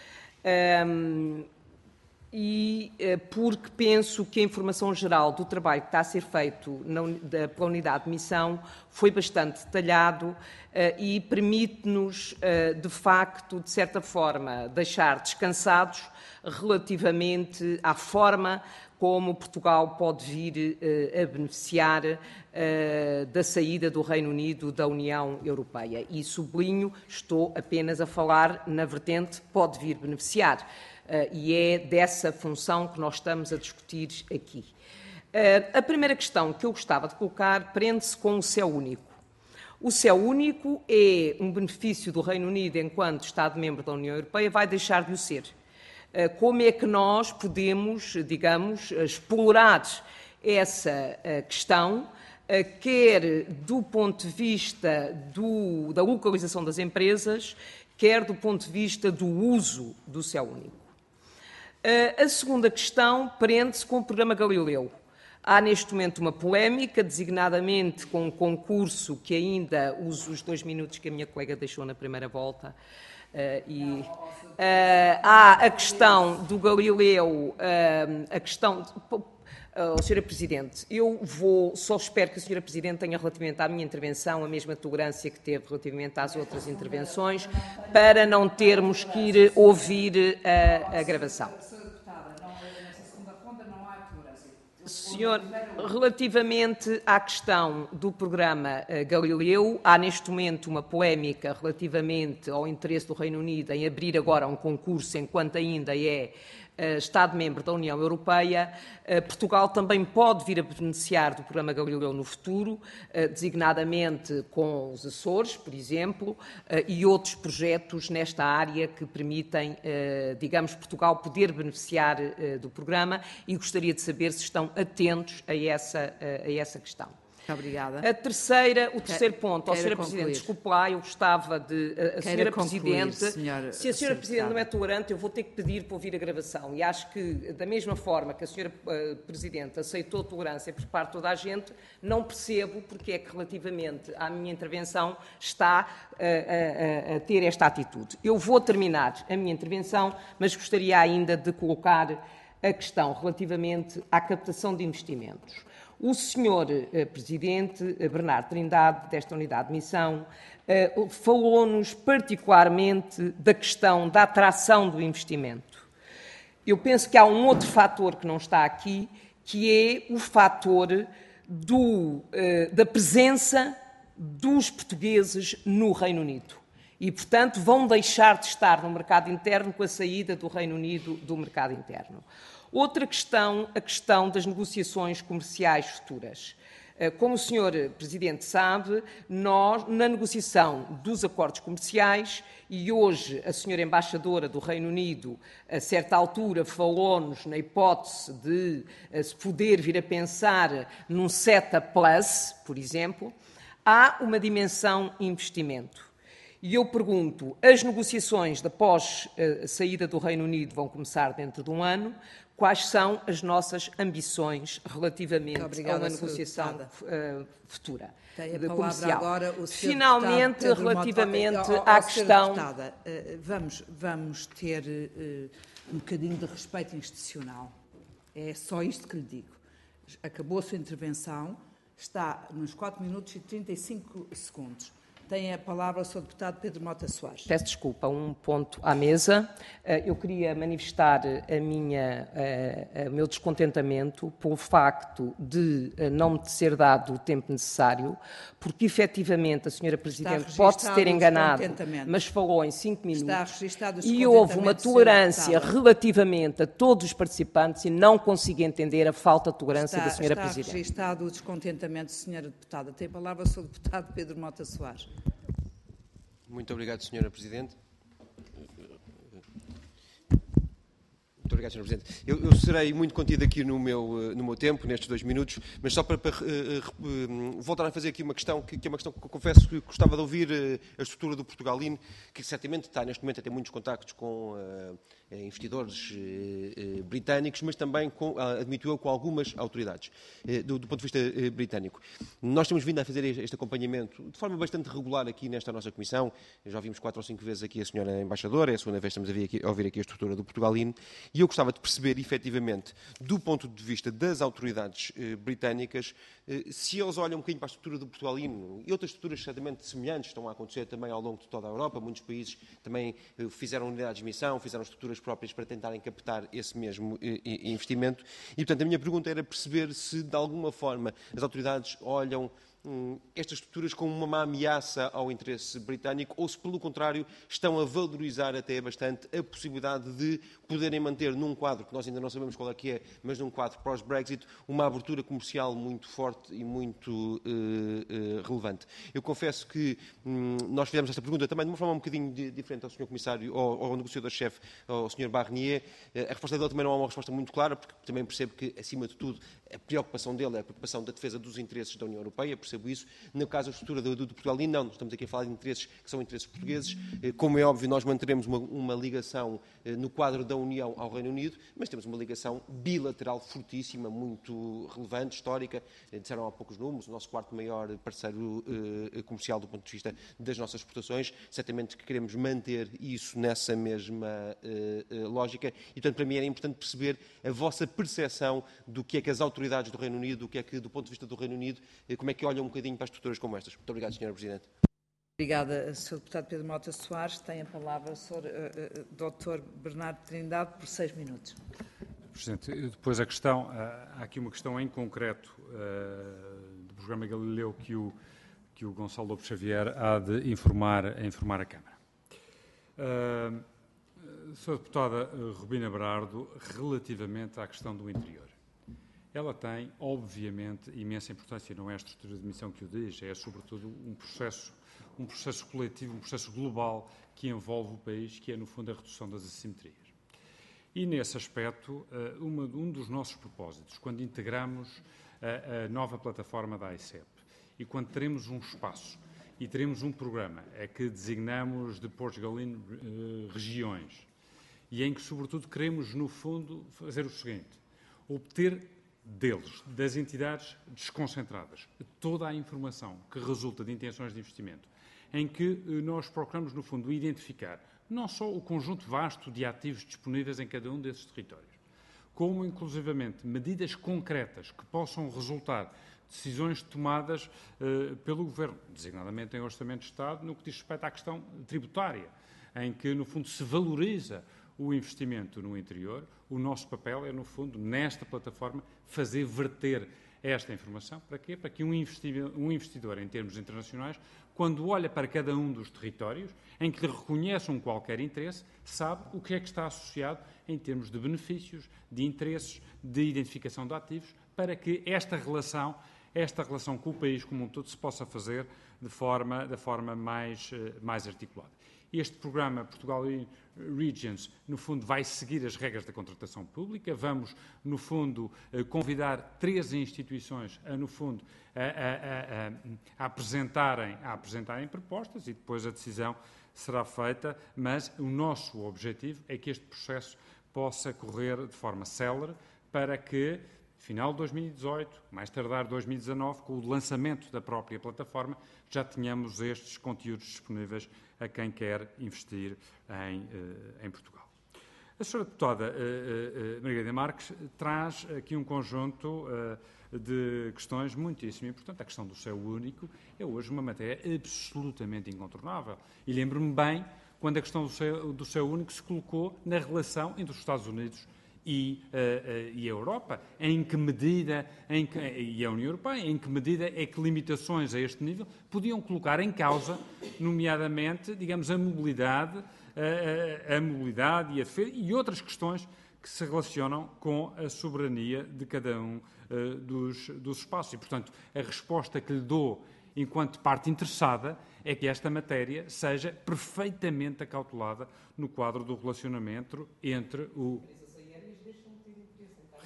porque penso que a informação geral do trabalho que está a ser feito pela unidade de missão foi bastante detalhado e permite-nos, de facto, de certa forma, deixar descansados relativamente à forma como Portugal pode vir a beneficiar da saída do Reino Unido da União Europeia. E sublinho, estou apenas a falar na vertente pode vir beneficiar. E é dessa função que nós estamos a discutir aqui. A primeira questão que eu gostava de colocar prende-se com o céu único. O céu único é um benefício do Reino Unido enquanto Estado-membro da União Europeia, vai deixar de o ser. Como é que nós podemos, digamos, explorar essa questão, quer do ponto de vista da localização das empresas, quer do ponto de vista do uso do céu único? A segunda questão prende-se com o programa Galileu. Há neste momento uma polémica, designadamente com um concurso que ainda uso os 2 minutos que a minha colega deixou na primeira volta. Há a questão do Galileu, a questão... Sra. Presidente, só espero que a Sra. Presidente tenha relativamente à minha intervenção a mesma tolerância que teve relativamente às outras intervenções, para não termos que ir ouvir a gravação. Senhor, relativamente à questão do programa Galileu, há neste momento uma polémica relativamente ao interesse do Reino Unido em abrir agora um concurso enquanto ainda é Estado-membro da União Europeia. Portugal também pode vir a beneficiar do programa Galileu no futuro, designadamente com os Açores, por exemplo, e outros projetos nesta área que permitem, digamos, Portugal poder beneficiar do programa, e gostaria de saber se estão atentos a essa questão.
Obrigada.
O terceiro ponto, Sra. Presidente, desculpe lá, eu gostava de... A Sra. Presidente, se a Sra. Presidente não é tolerante, eu vou ter que pedir para ouvir a gravação. E acho que, da mesma forma que a Sra. Presidente aceitou tolerância por parte de toda a gente, não percebo porque é que, relativamente à minha intervenção, está a ter esta atitude. Eu vou terminar a minha intervenção, mas gostaria ainda de colocar a questão relativamente à captação de investimentos. O Sr. Presidente, Bernardo Trindade, desta unidade de missão, falou-nos particularmente da questão da atração do investimento. Eu penso que há um outro fator que não está aqui, que é o fator da presença dos portugueses no Reino Unido. E, portanto, vão deixar de estar no mercado interno com a saída do Reino Unido do mercado interno. Outra questão, a questão das negociações comerciais futuras. Como o Sr. Presidente sabe, nós, na negociação dos acordos comerciais, e hoje a Sra. Embaixadora do Reino Unido, a certa altura, falou-nos na hipótese de se poder vir a pensar num CETA Plus, por exemplo, há uma dimensão investimento. E eu pergunto, as negociações após a saída do Reino Unido vão começar dentro de um ano. Quais são as nossas ambições relativamente a uma negociação futura comercial?
Agora,
finalmente, relativamente à questão...
Vamos ter um bocadinho de respeito institucional. É só isto que lhe digo. Acabou a sua intervenção, está nos 4 minutos e 35 segundos. Tem a palavra o Sr. Deputado Pedro Mota Soares.
Peço desculpa, um ponto à mesa. Eu queria manifestar o meu descontentamento pelo facto de não me ser dado o tempo necessário, porque efetivamente a Sra. Presidente pode-se ter enganado, mas falou em 5 minutos e houve uma tolerância relativamente a todos os participantes e não consigo entender a falta de tolerância da Sra. Presidente.
Está registado o descontentamento, Sra. Deputada. Tem a palavra o Sr. Deputado Pedro Mota Soares.
Muito obrigado, Sra. Presidente. Dra. obrigado, Sr. Presidente. Eu serei muito contido aqui no meu tempo, nestes 2 minutos, mas só para voltar a fazer aqui uma questão, que é uma questão que eu confesso que gostava de ouvir a estrutura do Portugalino, que certamente está neste momento a ter muitos contactos com investidores britânicos, mas também, admito eu, com algumas autoridades do ponto de vista britânico. Nós temos vindo a fazer este acompanhamento de forma bastante regular aqui nesta nossa Comissão. Já vimos 4 ou 5 vezes aqui a Sra. Embaixadora, é a segunda vez que estamos a ouvir aqui a estrutura do Portugalino, e eu gostava de perceber, efetivamente, do ponto de vista das autoridades britânicas, se eles olham um bocadinho para a estrutura do Portugalino e outras estruturas certamente semelhantes estão a acontecer também ao longo de toda a Europa. Muitos países também fizeram unidades de missão, fizeram estruturas próprias para tentarem captar esse mesmo investimento. E, portanto, a minha pergunta era perceber se, de alguma forma, as autoridades olham estas estruturas como uma ameaça ao interesse britânico ou se, pelo contrário, estão a valorizar até bastante a possibilidade de poderem manter num quadro, que nós ainda não sabemos qual é que é, mas num quadro pós-Brexit, uma abertura comercial muito forte e muito relevante. Eu confesso que nós fizemos esta pergunta também de uma forma um bocadinho diferente ao Sr. Comissário, ao negociador-chefe, ao Sr. Barnier. A resposta dele também não é uma resposta muito clara, porque também percebo que, acima de tudo, a preocupação dele é a preocupação da defesa dos interesses da União Europeia, percebo isso. No caso da estrutura do Portugalino, não, estamos aqui a falar de interesses que são interesses portugueses. Como é óbvio, nós manteremos uma ligação no quadro da União ao Reino Unido, mas temos uma ligação bilateral fortíssima, muito relevante, histórica. Disseram há poucos números, o nosso quarto maior parceiro comercial do ponto de vista das nossas exportações. Certamente que queremos manter isso nessa mesma lógica e, portanto, para mim era importante perceber a vossa percepção do que é que as autoridades do Reino Unido, do que é que, do ponto de vista do Reino Unido, como é que olham um bocadinho para estruturas como estas. Muito obrigado, Sra. Presidente.
Obrigada, Sr. Deputado Pedro Mota Soares. Tem a palavra o Sr. Dr. Bernardo Trindade por 6 minutos.
Presidente, depois a questão, há aqui uma questão em concreto do programa Galileu que o Gonçalo Lopes Xavier há de informar a Câmara. Sra. Deputada Rubina Berardo, relativamente à questão do interior. Ela tem, obviamente, imensa importância, não é a estrutura de missão que o diz, é sobretudo um processo coletivo, um processo global que envolve o país, que é, no fundo, a redução das assimetrias. E, nesse aspecto, um dos nossos propósitos, quando integramos a nova plataforma da ICEP e quando teremos um espaço e teremos um programa que designamos de Portugalino regiões e em que, sobretudo, queremos, no fundo, fazer o seguinte, obter deles, das entidades desconcentradas, toda a informação que resulta de intenções de investimento, em que nós procuramos, no fundo, identificar não só o conjunto vasto de ativos disponíveis em cada um desses territórios, como, inclusivamente, medidas concretas que possam resultar de decisões tomadas pelo Governo, designadamente em Orçamento de Estado, no que diz respeito à questão tributária, em que, no fundo, se valoriza o investimento no interior. O nosso papel é, no fundo, nesta plataforma, fazer verter esta informação. Para quê? Para que um investidor, em termos internacionais, quando olha para cada um dos territórios, em que lhe reconhece um qualquer interesse, sabe o que é que está associado em termos de benefícios, de interesses, de identificação de ativos, para que esta relação com o país como um todo se possa fazer da forma mais articulada. Este programa Portugal Regions, no fundo, vai seguir as regras da contratação pública. Vamos, no fundo, convidar 13 instituições a apresentarem propostas e depois a decisão será feita, mas o nosso objetivo é que este processo possa correr de forma célere para que, final de 2018, mais tardar 2019, com o lançamento da própria plataforma, já tenhamos estes conteúdos disponíveis a quem quer investir em Portugal. A Sra. Deputada Margarida Marques traz aqui um conjunto de questões muitíssimo importantes. A questão do céu único é hoje uma matéria absolutamente incontornável. E lembro-me bem quando a questão do céu único se colocou na relação entre os Estados Unidos e a Europa, em que medida, e a União Europeia, em que medida é que limitações a este nível podiam colocar em causa, nomeadamente, digamos, a mobilidade e a defesa e outras questões que se relacionam com a soberania de cada um dos espaços. E, portanto, a resposta que lhe dou enquanto parte interessada é que esta matéria seja perfeitamente acautelada no quadro do relacionamento entre o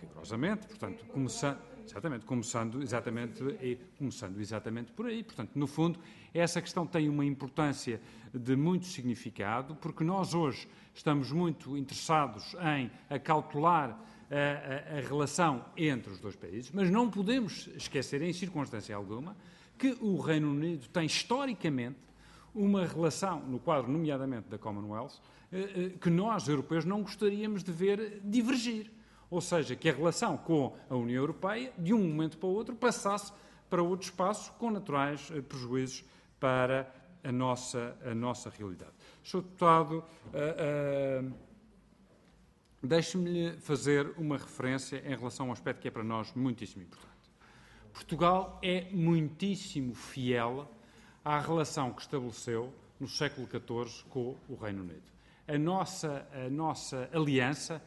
rigorosamente, portanto, começando exatamente por aí. Portanto, no fundo, essa questão tem uma importância de muito significado, porque nós hoje estamos muito interessados em acautelar a relação entre os dois países, mas não podemos esquecer, em circunstância alguma, que o Reino Unido tem historicamente uma relação, no quadro nomeadamente da Commonwealth, que nós, europeus, não gostaríamos de ver divergir. Ou seja, que a relação com a União Europeia, de um momento para o outro, passasse para outro espaço com naturais prejuízos para a nossa realidade. Sr. Deputado, deixe-me fazer uma referência em relação a um aspecto que é para nós muitíssimo importante. Portugal é muitíssimo fiel à relação que estabeleceu no século XIV com o Reino Unido. A nossa aliança,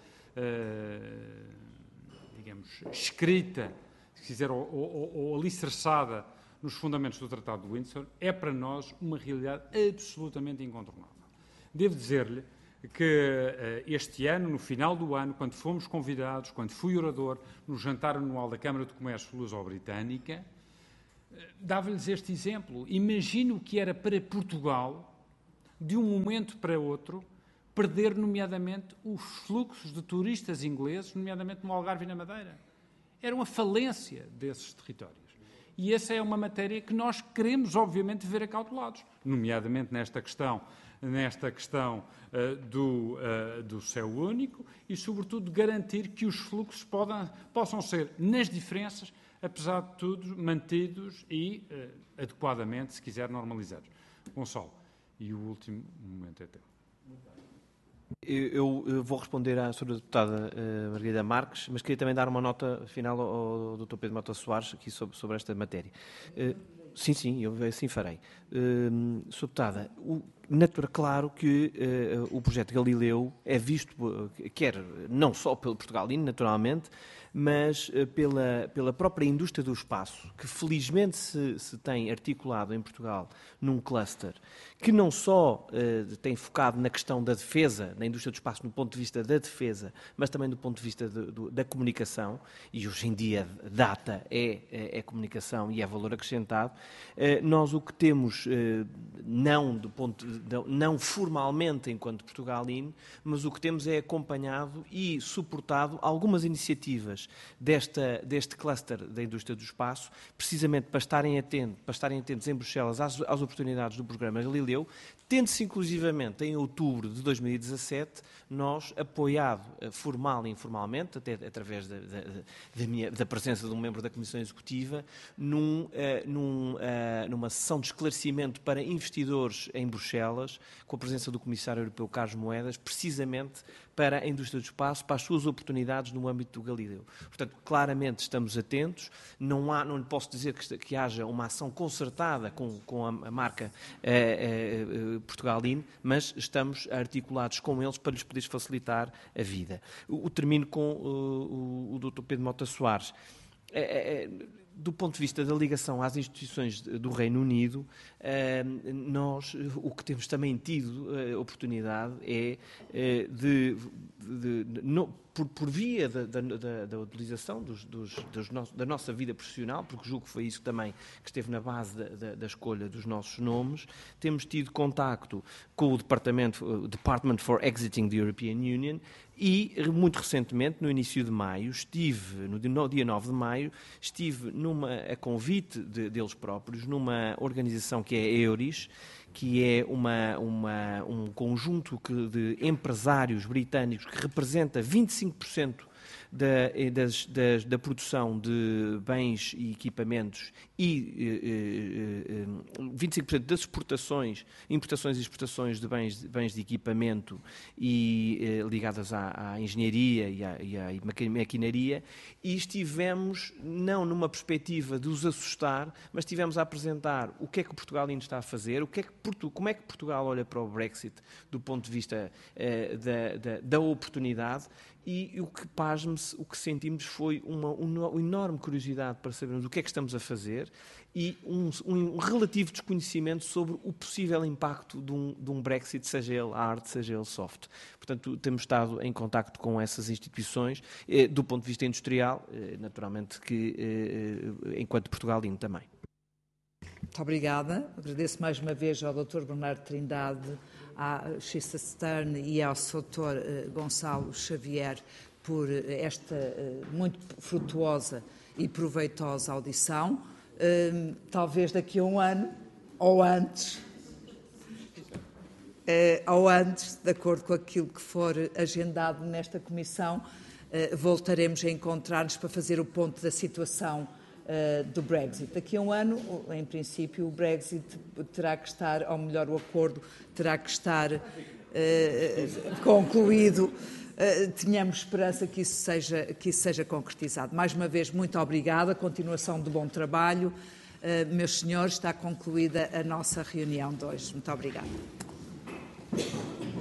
digamos, escrita, se quiser, ou alicerçada nos fundamentos do Tratado de Windsor, é para nós uma realidade absolutamente incontornável. Devo dizer-lhe que este ano, no final do ano, quando fomos convidados, quando fui orador no jantar anual da Câmara de Comércio Luso-Britânica, dava-lhes este exemplo. Imagine o que era para Portugal, de um momento para outro, perder, nomeadamente, os fluxos de turistas ingleses, nomeadamente no Algarve e na Madeira. Era uma falência desses territórios. E essa é uma matéria que nós queremos, obviamente, ver acautelados, nomeadamente nesta questão do céu único e, sobretudo, garantir que os fluxos possam ser, nas diferenças, apesar de tudo, mantidos e adequadamente, se quiser, normalizados. Gonçalo, e o último momento é teu.
Eu vou responder à Sra. Deputada Margarida Marques, mas queria também dar uma nota final ao Dr. Pedro Mota Soares aqui sobre esta matéria. Sim, eu assim farei. Sra. Deputada, claro que o projeto Galileu é visto, quer não só pelo Portugalino, naturalmente, mas pela própria indústria do espaço, que felizmente se tem articulado em Portugal num cluster, que não só tem focado na questão da defesa, da indústria do espaço no ponto de vista da defesa, mas também do ponto de vista da comunicação, e hoje em dia data é comunicação e é valor acrescentado. Nós o que temos, não formalmente enquanto Portugalino, mas o que temos é acompanhado e suportado algumas iniciativas deste cluster da indústria do espaço, precisamente para estarem atentos em Bruxelas às oportunidades do programa Galileu, tendo-se inclusivamente em outubro de 2017 nós apoiado formal e informalmente, até através da presença de um membro da Comissão Executiva, numa sessão de esclarecimento para investidores em Bruxelas, com a presença do Comissário Europeu Carlos Moedas, precisamente para a indústria do espaço, para as suas oportunidades no âmbito do Galileu. Portanto, claramente estamos atentos, não lhe posso dizer que haja uma ação concertada com a marca Portugalino, mas estamos articulados com eles para lhes poder facilitar a vida. Termino com o Dr. Pedro Mota Soares. Do ponto de vista da ligação às instituições do Reino Unido, nós o que temos também tido oportunidade é por via da utilização da nossa vida profissional, porque julgo que foi isso também que esteve na base da escolha dos nossos nomes, temos tido contacto com o Department for Exiting the European Union e, muito recentemente, no início de maio, no dia 9 de maio, estive a convite deles próprios, numa organização que é a EURIS, que é um conjunto de empresários britânicos que representa 25% da produção de bens e equipamentos e 25% das importações e exportações de bens de equipamento e ligadas à engenharia e à maquinaria, e estivemos, não numa perspectiva de os assustar, mas estivemos a apresentar o que é que o Portugal ainda está a fazer, como é que Portugal olha para o Brexit do ponto de vista da oportunidade, e o que, pasme-se, o que sentimos foi uma enorme curiosidade para sabermos o que é que estamos a fazer e um relativo desconhecimento sobre o possível impacto de um Brexit, seja ele hard, seja ele soft. Portanto, temos estado em contacto com essas instituições, do ponto de vista industrial, naturalmente que enquanto portugalino também.
Muito obrigada. Agradeço mais uma vez ao Dr. Bernardo Trindade, à Chitra Stern e ao Dr. Gonçalo Xavier por esta muito frutuosa e proveitosa audição. Talvez daqui a um ano, ou antes, de acordo com aquilo que for agendado nesta comissão, voltaremos a encontrar-nos para fazer o ponto da situação do Brexit. Daqui a um ano, em princípio, o Brexit terá que estar, ou melhor, o acordo terá que estar concluído. Tínhamos esperança que isso seja concretizado. Mais uma vez, muito obrigada. Continuação de bom trabalho. Meus senhores, está concluída a nossa reunião de hoje. Muito obrigada.